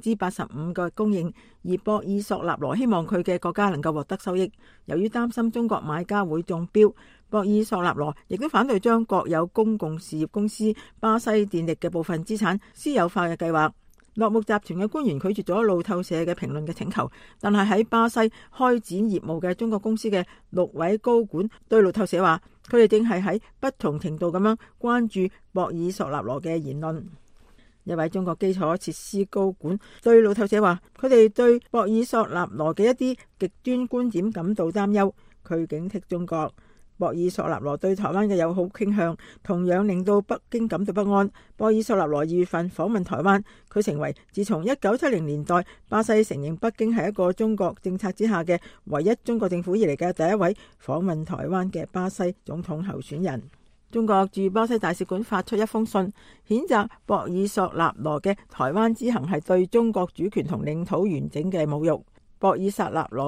85%嘅供應，而博爾索納羅希望佢嘅國家能夠獲得收益。由於擔心中國買家會中標，博爾索納羅亦都反對將國有公共事業公司巴西電力嘅部分資產私有化嘅計劃。洛木集團嘅官員拒絕咗路透社嘅評論嘅請求，但係喺巴西開展業務嘅中國公司嘅6位高管對路透社話，佢哋正係喺不同程度咁樣關注博爾索納羅嘅言論。一位中國基礎設施高管對路透社話，佢哋對博爾索納羅嘅一啲極端觀點感到擔憂，佢警惕中國。博爾索納羅對台灣嘅友好傾向同樣令到北京感到不安。博爾索納羅2月份訪問台灣，佢成為自從1970年代巴西承認北京係一個中國政策之下嘅唯一中國政府以嚟嘅第一位訪問台灣嘅巴西總統候選人。中國駐巴西大使館發出一封信，譴責博爾索納羅嘅台灣之行係對中國主權同領土完整嘅侮辱。博爾索納羅嘅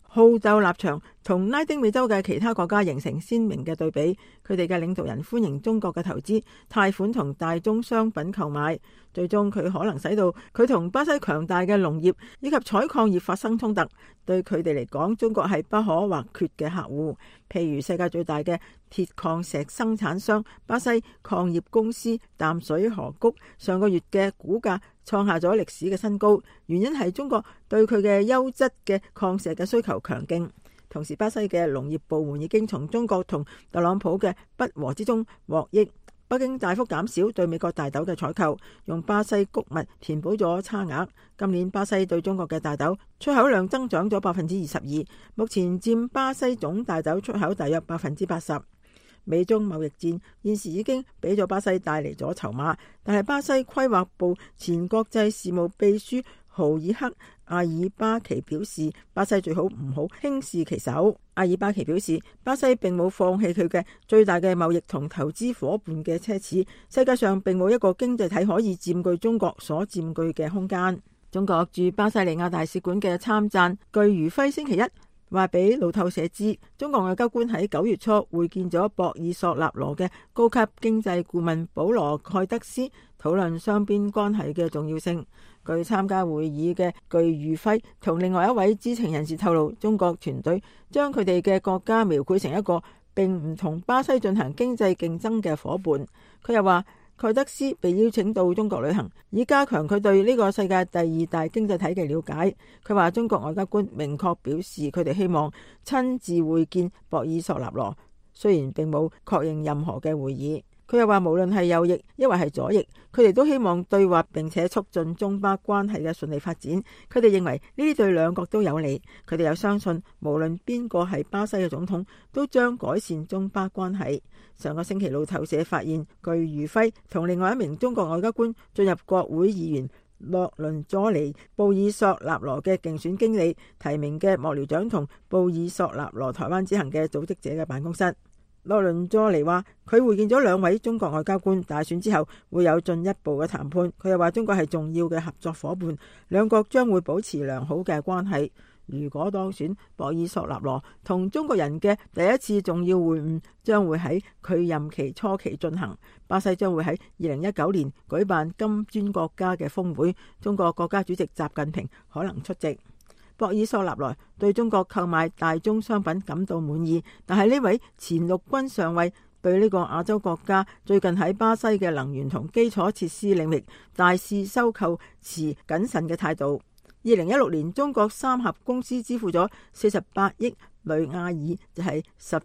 好鬥立場同拉丁美洲嘅其他國家形成鮮明嘅對比。佢哋嘅領導人歡迎中國嘅投資、貸款同大宗商品購買，最終佢可能使到佢同巴西強大嘅農業以及採礦業發生衝突。對佢哋嚟講，中國係不可或缺嘅客戶。譬如世界最大嘅鐵礦石生產商巴西礦業公司淡水河谷上個月嘅股價創下咗歷史嘅新高，原因係中國對佢嘅優質嘅礦石嘅需求強勁。同時，巴西嘅農業部門已經從中國同特朗普嘅不和之中獲益。北京大幅減少對美國大豆嘅採購，用巴西穀物填補咗差額。今年巴西對中國嘅大豆出口量增長咗22%，目前佔巴西總大豆出口大約80%。美中貿易戰現時已經俾咗巴西帶嚟咗籌碼，但係巴西規劃部前國際事務秘書豪爾克阿爾巴奇表示，巴西最好唔好輕視其手。阿爾巴奇表示，巴西並冇放棄佢嘅最大嘅貿易同投資夥伴嘅奢侈，世界上並冇一個經濟體可以佔據中國所佔據嘅空間。中國駐巴西利亞大使館嘅參贊具如輝星期一話俾路透社知，中國外交官喺9月初會見咗博爾索納羅嘅高級經濟顧問保羅蓋德斯，討論雙邊關係嘅重要性。據參加會議嘅具如輝同另外一位知情人士透露，中國團隊將佢哋嘅國家描繪成一個並唔同巴西進行經濟競爭嘅伙伴。佢又話，蓋德斯被邀請到中國旅行，以加強佢對呢個世界第2大經濟體嘅了解。佢話中國外交官明確表示，佢哋希望親自會見博爾索納羅，雖然並冇確認任何嘅會議。佢又話，無論係右翼抑或係左翼，佢哋都希望對話並且促進中巴關係嘅順利發展。佢哋認為呢啲對兩國都有利。佢哋又相信，無論邊個係巴西嘅總統，都將改善中巴關係。上個星期路透社發現，具如輝同另外一名中國外交官進入國會議員洛倫佐尼布爾索納羅嘅競選經理提名嘅幕僚長同布爾索納羅台灣之行嘅組織者嘅辦公室。洛倫佐尼話，佢會見咗2位中國外交官，大選之後會有進一步嘅談判。佢又話，中國係重要嘅合作伙伴，兩國將會保持良好嘅關係。如果當選，博爾索納羅同中國人嘅第一次重要會晤將會喺佢任期初期進行。巴西將會喺2019年舉辦金磚國家嘅峰會，中國國家主席習近平可能出席。博爾索納羅對中國購買大宗商品感到滿意，但係呢位前陸軍上尉對呢個亞洲國家最近喺巴西嘅能源同基礎設施領域大肆收購持謹慎嘅態度。2016年，中國三峽公司支付咗48億雷亞爾，就係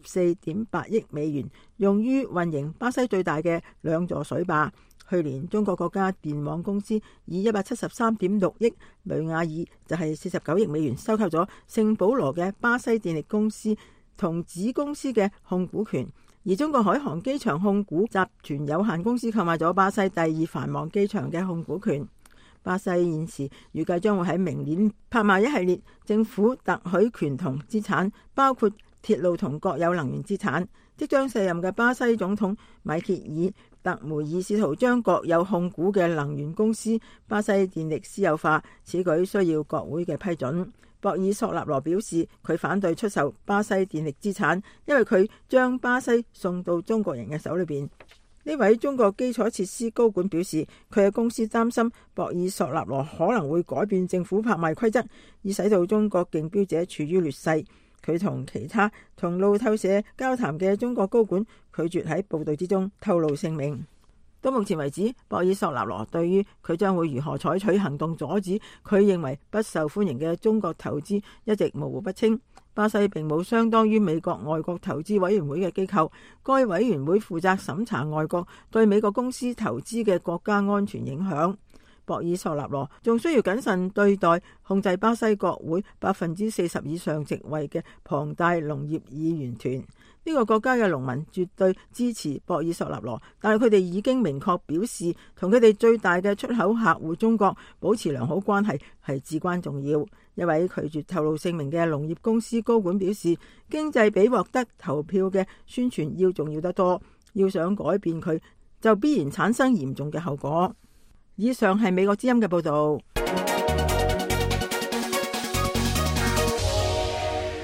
14.8億美元，用於運營巴西最大嘅2座水壩。去年，中國國家電網公司以173.6億雷亞爾，就係49億美元，收購咗聖保羅嘅巴西電力公司同子公司嘅控股權。而中國海航機場控股集團有限公司購買咗巴西第2繁忙機場嘅控股權。巴西現時預計將會喺明年拍賣一系列政府特許權同資產，包括鐵路同國有能源資產。即將卸任嘅巴西總統米歇爾特梅爾試圖將國有控股嘅能源公司巴西電力私有化，此舉需要國會嘅批准。博爾索納羅表示，佢反對出售巴西電力資產，因為佢將巴西送到中國人嘅手裏邊。呢位中國基礎設施高管表示，佢嘅公司擔心博爾索納羅可能會改變政府拍賣規則，以使到中國競標者處於劣勢。佢同其他同路透社交談嘅中國高管拒絕喺報道之中透露姓名。到目前為止，博爾索納羅對於佢將會如何採取行動阻止佢認為不受歡迎嘅中國投資一直模糊不清。巴西並冇相當於美國外國投資委員會嘅機構，該委員會負責審查外國對美國公司投資嘅國家安全影響。博爾索納羅仲需要謹慎對待控制巴西國會40%以上席位嘅龐大農業議員團。呢個國家嘅農民絕對支持博爾索納羅，但係佢哋已經明確表示，同佢哋最大嘅出口客戶中國保持良好關係係至關重要。一位拒絕透露姓名嘅農業公司高管表示，經濟比獲得投票嘅宣傳要重要得多，要想改變佢，就必然產生嚴重嘅後果。以上係美國之音嘅報道。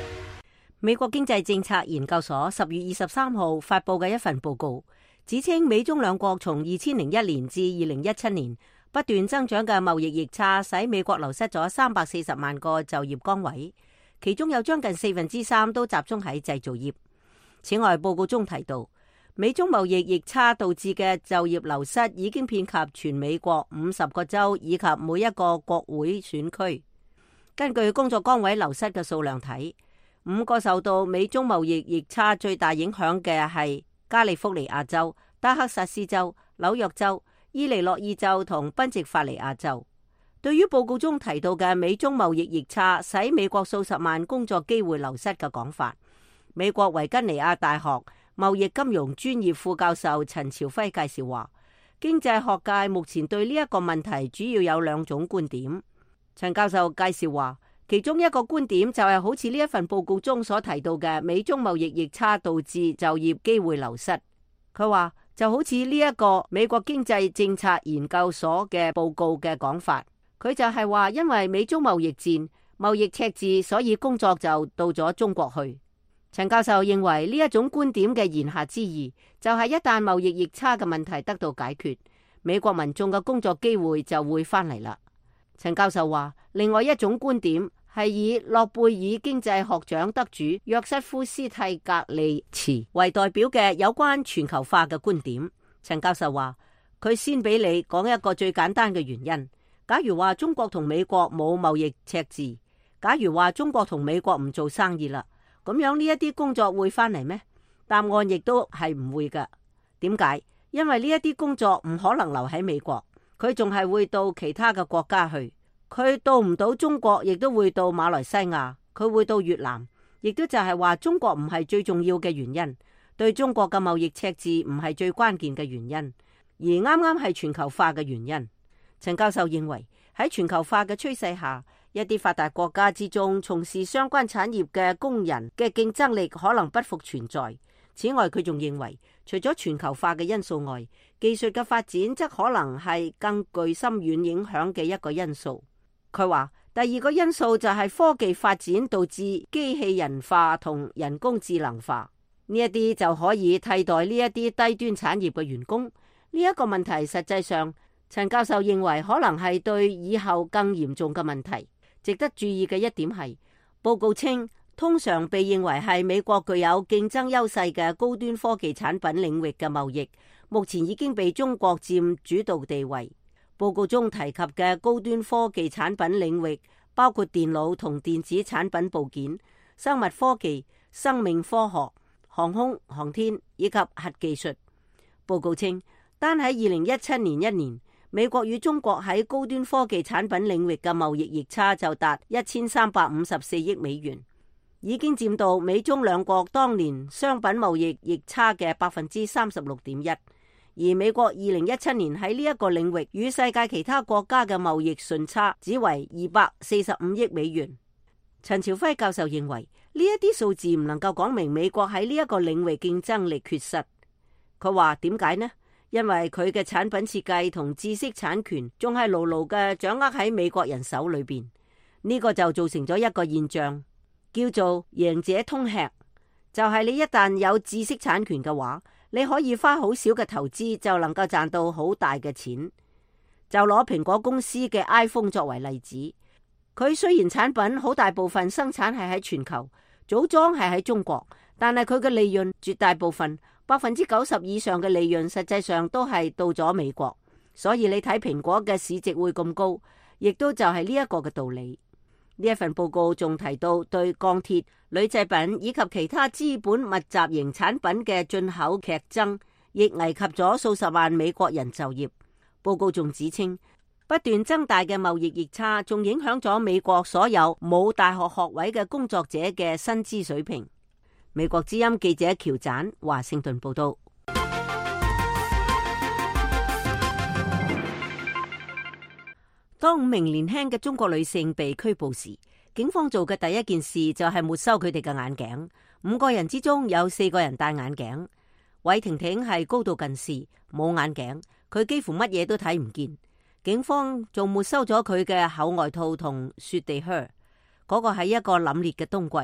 美國經濟政策研究所10月23號發佈嘅一份報告，指稱美中兩國從2001年至2017年不斷增長嘅貿易逆差，使美國流失咗340萬個就業崗位，其中有將近3/4都集中喺製造業。此外，報告中提到，美中貿易逆差導致嘅就業流失已經遍及全美國50個州以及每一個國會選區。根據工作崗位流失嘅數量睇，5個受到美中貿易逆差最大影響嘅係加利福尼亞州、德克薩斯州、紐約州、伊利諾伊州同賓夕法尼亞州。對於報告中提到嘅美中貿易逆差使美國數十萬工作機會流失嘅講法，美國維吉尼亞大學貿易金融專業副教授陳朝輝介紹話，經濟學界目前對呢一個問題主要有2種觀點。陳教授介紹話，其中一個觀點就係好似呢一份報告中所提到嘅美中貿易逆差導致就業機會流失。佢話就好似呢一個美國經濟政策研究所嘅報告嘅講法，佢就係話因為美中貿易戰、貿易赤字，所以工作就到咗中國去。陳教授認為呢一種觀點嘅言下之意，就係一旦貿易逆差嘅問題得到解決，美國民眾嘅工作機會就會翻嚟啦。陳教授話，另外一種觀點係以諾貝爾經濟學獎得主約瑟夫斯蒂格利茨為代表嘅有關全球化嘅觀點。陳教授話，佢先俾你講一個最簡單嘅原因。假如話中國同美國冇貿易赤字，假如話中國同美國唔做生意啦，咁樣呢一啲工作會翻嚟咩？答案亦都係唔會噶。點解？因為呢一啲工作唔可能留喺美國，佢仲係會到其他嘅國家去。佢到唔到中國，亦都會到馬來西亞，佢會到越南，亦都就係話中國唔係最重要嘅原因，對中國嘅貿易赤字唔係最關鍵嘅原因，而啱啱係全球化嘅原因。陳教授認為喺全球化嘅趨勢下，一啲發達國家之中從事相關產業嘅工人嘅競爭力可能不復存在。此外，佢仲認為除咗全球化嘅因素外，技術嘅發展則可能係更具深遠影響嘅一個因素。佢話第二個因素就係科技發展導致機器人化同人工智能化，呢一啲就可以替代呢一啲低端產業嘅員工。呢一個問題實際上，陳教授認為可能係對以後更嚴重嘅問題。值得注意嘅一點係，報告稱通常被認為係美國具有競爭優勢嘅高端科技產品領域嘅貿易，目前已經被中國佔主導地位。報告中提及嘅高端科技產品領域包括電腦同電子產品部件、生物科技、生命科學、航空航天以及核技術。報告稱，單喺2017年一年，美國與中國喺高端科技產品領域嘅貿易逆差就達1354億美元，已經佔到美中兩國當年商品貿易逆差嘅36.1%。而美國2017年喺呢一個領域與世界其他國家嘅貿易順差只為245億美元。陳朝輝教授認為呢一啲數字唔能夠講明美國喺呢一個領域競爭力缺失。佢話點解呢？因為佢嘅產品設計同知識產權仲係牢牢嘅掌握喺美國人手裏邊，呢個就造成咗一個現象，叫做贏者通吃。就係你一旦有知識產權嘅話，你可以花好少嘅投資就能夠賺到好大嘅錢。就攞蘋果公司嘅 iPhone 作為例子，佢雖然產品好大部分生產係喺全球，組裝係喺中國，但係佢嘅利潤絕大部分90%以上嘅利潤實際上都係到咗美國。所以你睇蘋果嘅市值會咁高，亦都就係呢一個嘅道理。呢一份報告仲提到對鋼鐵、鋁製品以及其他資本密集型產品嘅進口劇增，亦危及咗數十萬美國人就業。報告仲指稱，不斷增大嘅貿易逆差仲影響咗美國所有冇大學學位嘅工作者嘅薪資水平。美國之音記者喬展華盛頓報道。當5名年輕嘅中國女性被拘捕時，警方做嘅第一件事就係沒收佢哋嘅眼鏡。5個人之中有4個人戴眼鏡。韋婷婷係高度近視，冇眼鏡，佢幾乎乜嘢都睇唔見。警方仲沒收咗佢嘅厚外套同雪地靴。嗰個係一個凜冽嘅冬季，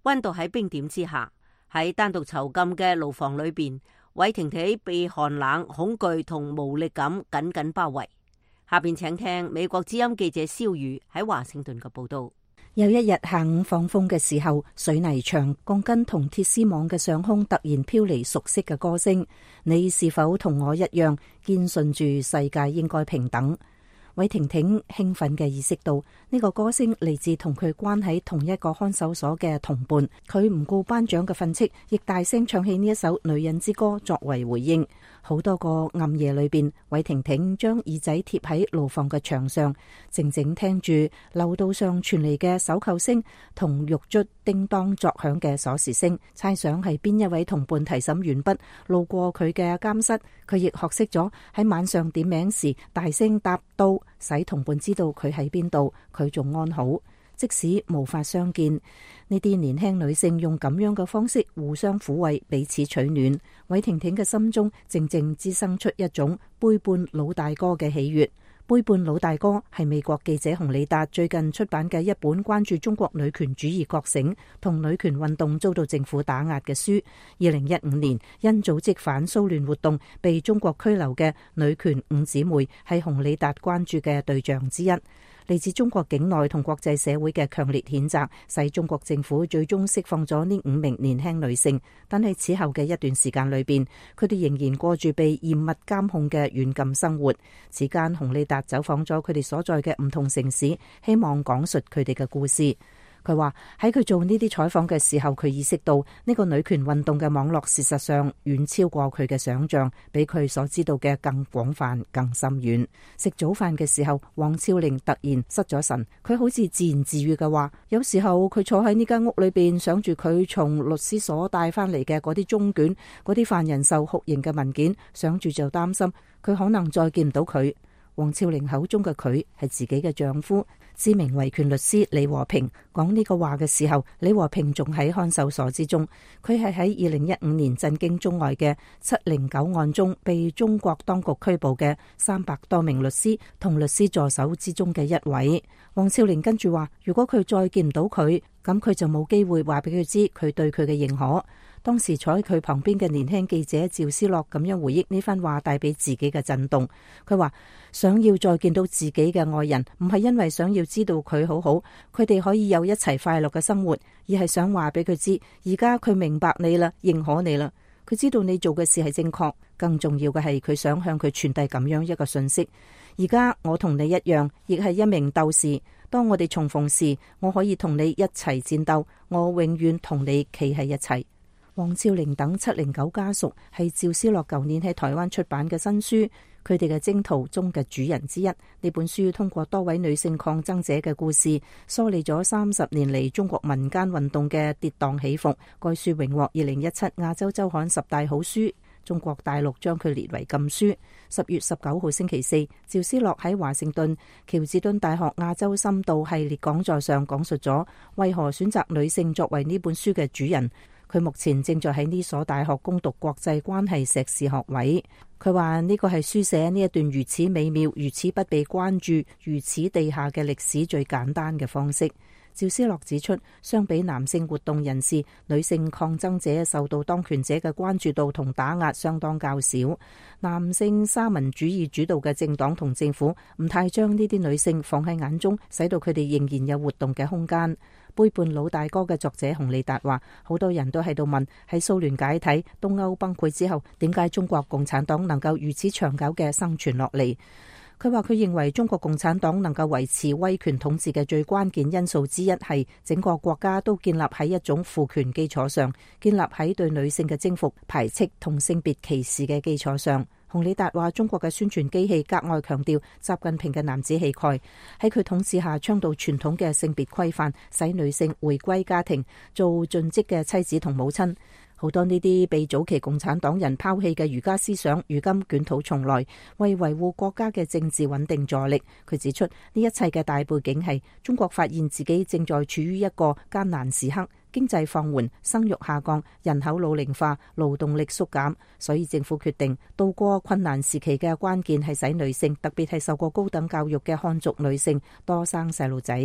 溫度喺冰點之下。喺單獨囚禁嘅牢房裏邊，韋婷婷被寒冷、恐懼同無力感緊緊包圍。下邊請聽美國之音記者蕭宇喺華盛頓嘅報道。 有一日下午放風嘅時候，水泥牆、鋼筋同鐵絲網嘅上空突然飄嚟熟悉嘅歌聲。你是否同我一樣堅信住世界應該平等？韋婷婷興奮嘅意識到呢個歌聲嚟自同佢關喺同一個看守所嘅同伴。佢唔顧班長嘅訓斥，亦大聲唱起呢一首女人之歌作為回應。好多個暗夜裏邊，韋婷婷將耳仔貼喺牢房嘅牆上，靜靜聽住樓道上傳嚟嘅手扣聲同獄卒叮當作響嘅鎖匙聲，猜想係邊一位同伴提審完畢路過佢嘅監室。佢亦學識咗喺晚上點名時大聲答到，使同伴知道佢喺邊度，佢仲安好。即使無法相見，呢啲年輕女性用咁樣嘅方式互相撫慰，彼此取暖。韋婷婷嘅心中靜靜滋生出一種背叛老大哥嘅喜悅。背叛老大哥係美國記者洪里達最近出版嘅一本關注中國女權主義覺醒同女權運動遭到政府打壓嘅書。2015年因組織反蘇聯活動被中國拘留嘅女權五姊妹係洪里達關注嘅對象之一。嚟自中國境內同國際社會嘅強烈譴責，使中國政府最終釋放咗呢5名年輕女性。但係此後嘅一段時間裏邊，佢哋仍然過住被嚴密監控嘅軟禁生活。此間，洪里達走訪咗佢哋所在嘅唔同城市，希望講述佢哋嘅故事。佢話喺佢做呢啲採訪嘅時候，佢意識到呢個女權運動嘅網絡事實上遠超過佢嘅想象，比佢所知道嘅更廣泛、更深遠。食早飯嘅時候，王超玲突然失咗神，佢好似自言自語嘅話，有時候佢坐喺呢間屋裏邊，想住佢從律師所帶翻嚟嘅嗰啲中卷、嗰啲犯人受酷刑嘅文件，想住就擔心佢可能再見唔到佢。王超玲口中嘅佢係自己嘅丈夫，知名維權律師李和平。講呢個話嘅時候，李和平仲喺看守所之中。佢係喺2015年震驚中外嘅709案中被中國當局拘捕嘅300多名律師同律師助手之中嘅一位。王超玲跟住話，如果佢再見唔到佢，咁佢就冇機會話俾佢知佢對佢嘅認可。當時坐喺佢旁邊嘅年輕記者趙思樂咁樣回憶呢番話帶俾自己嘅震動。佢話想要再見到自己嘅愛人，唔係因為想要知道佢好好，佢哋可以有一齊快樂嘅生活，而係想話俾佢知，而家佢明白你啦，認可你啦，佢知道你做嘅事係正確。更重要嘅係佢想向佢傳遞咁樣一個信息：而家我同你一樣，亦係一名鬥士。當我哋重逢時，我可以同你一齊戰鬥，我永遠同你企喺一齊。王超玲等709家屬係趙思樂舊年喺台灣出版嘅新書，佢哋嘅征途中嘅主人之一。呢本書通過多位女性抗爭者嘅故事，梳理咗30年嚟中國民間運動嘅跌宕起伏。該書榮獲2017亞洲週刊10大好書，中國大陸將佢列為禁書。10月19號星期四，趙思樂喺華盛頓喬治敦大學亞洲深度系列講座上講述咗為何選擇女性作為呢本書嘅主人。佢目前正在喺呢所大學攻讀國際關係碩士學位。佢話呢個係書寫呢一段如此美妙、如此不被關注、如此地下嘅歷史最簡單嘅方式。趙思樂指出，相比男性活動人士，女性抗爭者受到當權者嘅關注度同打壓相當較少。男性沙文主義主導嘅政黨同政府唔太將呢啲女性放喺眼中，使到佢哋仍然有活動嘅空間。背叛老大哥嘅作者洪里達話，好多人都喺度問，喺蘇聯解體、東歐崩潰之後，點解中國共產黨能夠如此長久嘅生存落嚟？佢話佢認為中國共產黨能夠維持威權統治嘅最關鍵因素之一係整個國家都建立喺一種父權基礎上，建立喺對女性嘅征服、排斥同性別歧視嘅基礎上。洪里達話，中國嘅宣傳機器格外強調習近平嘅男子氣概，喺佢統治下倡導傳統嘅性別規範，使女性回歸家庭，做盡職嘅妻子同母親。好多呢啲被早期共產黨人拋棄嘅儒家思想，如今捲土重來，為維護國家嘅政治穩定助力。佢指出，呢一切嘅大背景係中國發現自己正在處於一個艱難時刻，經濟放緩、生育下降、人口老齡化、勞動力縮減，所以政府決定渡過困難時期嘅關鍵係使女性，特別係受過高等教育嘅漢族女性多生細路仔。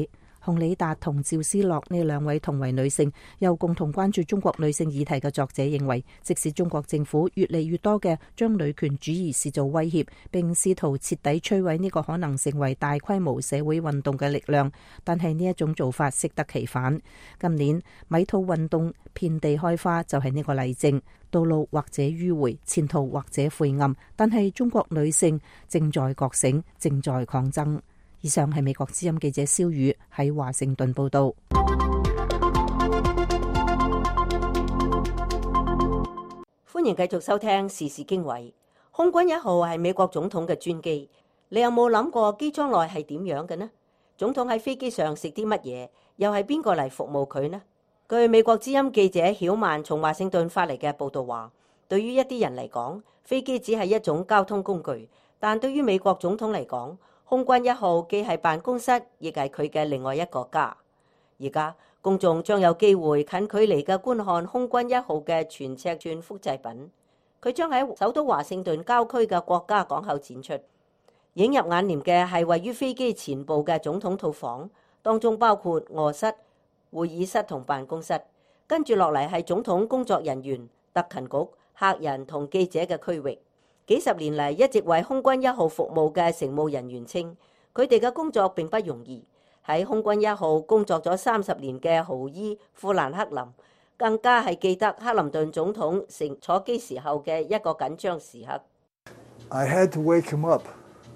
洪里達同趙思樂呢兩位同為女性又共同關注中國女性議題嘅作者認為，即使中國政府越嚟越多嘅將女權主義視作威脅，並試圖徹底摧毀呢個可能成為大規模社會運動嘅力量，但係呢一種做法適得其反。今年米兔運動遍地開花就係呢個例證，道路或者迂迴，前途或者晦暗，但係中國女性正在覺醒，正在抗爭。以上係美國之音記者蕭宇喺華盛頓報道。 歡迎繼續收聽時事經緯。空軍1號係美國總統嘅專機，你有冇諗過機艙內係點樣嘅呢？總統喺飛機上食啲乜嘢？又係邊個嚟服務佢呢？據美國之音記者曉曼從華盛頓發嚟嘅報道話，對於一啲人嚟講，飛機只係一種交通工具，但對於美國總統嚟講，空軍1號既係辦公室，亦係佢嘅另外一個家。而家公眾將有機會近距離嘅觀看空軍1號嘅全尺寸複製品，佢將喺首都華盛頓郊區嘅國家港口展出。映入眼簾嘅係位於飛機前部嘅總統套房，當中包括臥室、會議室同辦公室。跟住落嚟係總統工作人員、特勤局、客人同記者嘅區域。幾十年嚟一直為空軍1號服務嘅乘務人員稱，佢哋嘅工作並不容易。喺空軍1號工作咗30年嘅豪伊富蘭克林，更加係記得克林頓總統乘坐機時候嘅一個緊張時刻。 I had to wake him up.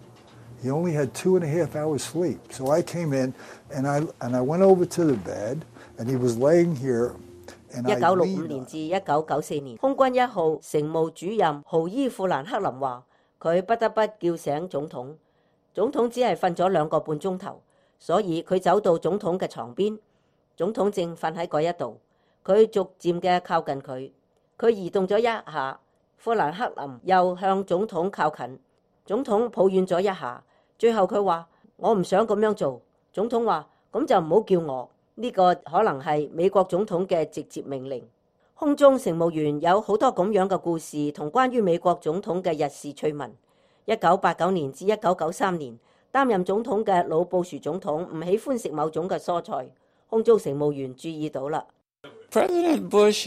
He only had 2.5 hours sleep, so I came in and I went over to the bed, and he was laying here. 1965年至1994年，空軍1號乘務主任豪伊富蘭克林話，佢不得不叫醒總統。總統只係瞓咗2個半鐘頭，所以佢走到總統嘅床邊，總統正瞓喺嗰一度。佢逐漸嘅靠近佢，佢移動咗一下，富蘭克林又向總統靠近，總統抱怨咗一下，最後佢話：我唔想咁樣做。總統話：咁就唔好叫我。呢個可能係美國總統嘅直接命令。空中乘務員有好多咁樣嘅故事同關於美國總統嘅日事趣聞。1989年至1993年，擔任總統嘅老布殊總統唔喜歡食某種嘅蔬菜，空中乘務員注意到啦。 President Bush,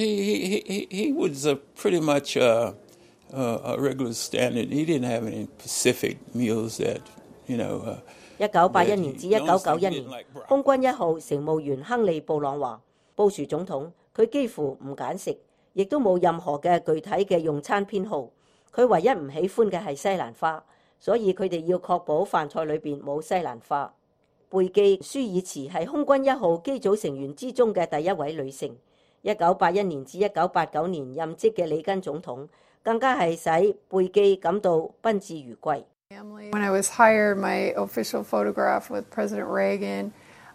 he was pretty much a regular standard. He didn't have any Pacific meals that, you know. 1981年至1991年，空軍1號乘務員亨利布朗話，布殊總統佢幾乎唔揀食，亦都冇任何嘅具體嘅用餐偏好。佢唯一唔喜歡嘅係西蘭花，所以佢哋要確保飯菜裏邊冇西蘭花。貝基舒爾茨係空軍1號機組成員之中嘅第一位女性。1981年至1989年任職嘅里根總統，更加係使貝基感到賓至如歸。 When I was hired, my official photograph with President Reagan,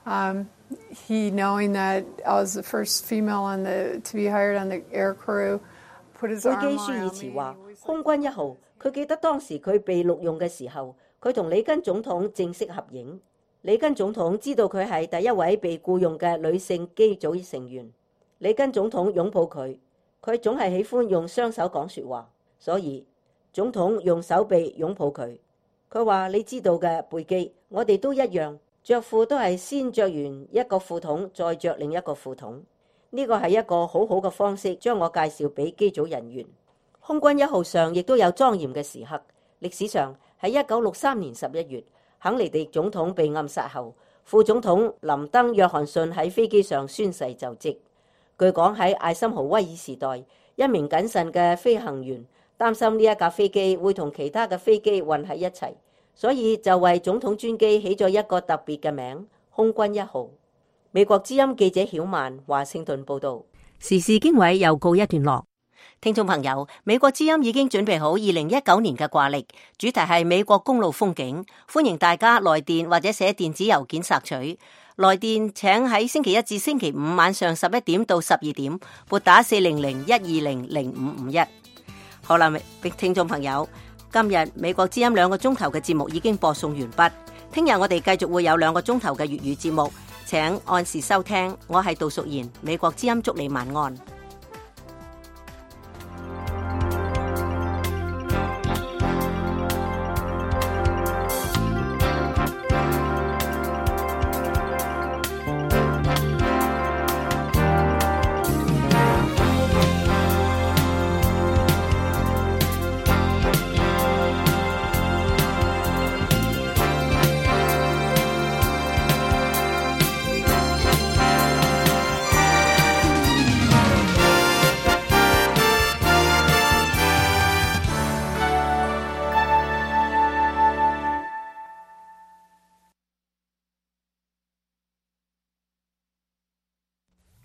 he knowing that I was the first female to be hired on the air crew, put his arm around me. 貝基舒爾茨話：空軍1號，佢記得當時佢被錄用嘅時候，佢同里根總統正式合影。里根總統知道佢係第一位被僱用嘅女性機組成員。里根總統擁抱佢，佢總係喜歡用雙手講說話，所以總統用手臂擁抱佢。佢話：你知道嘅，貝基，我哋都一樣，着褲都係先着完一個褲筒，再着另一個褲筒。呢個係一個好好嘅方式，將我介紹俾機組人員。空軍1號上亦都有莊嚴嘅時刻。歷史上喺1963年11月，肯尼迪總統被暗殺後，副總統林登約翰遜喺飛機上宣誓就職。據講喺艾森豪威爾時代，一名謹慎嘅飛行員擔心呢一架飛機會同其他嘅飛機混喺一齊，所以就為總統專機起咗一個特別嘅名——空軍1號。美國之音記者曉曼華盛頓報道。時事經緯又告一段落。聽眾朋友，美國之音已經準備好2019年嘅掛曆，主題係美國公路風景，歡迎大家來電或者寫電子郵件索取。來電請喺星期一至星期五晚上11點到12點撥打400-120-0551。好啦，聽眾朋友，今日美國之音2個鐘頭嘅節目已經播送完畢，聽日我哋繼續會有2個鐘頭嘅粵語節目，請按時收聽。我係杜淑賢，美國之音祝你晚安。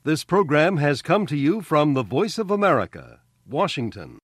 This program has come to you from the Voice of America, Washington.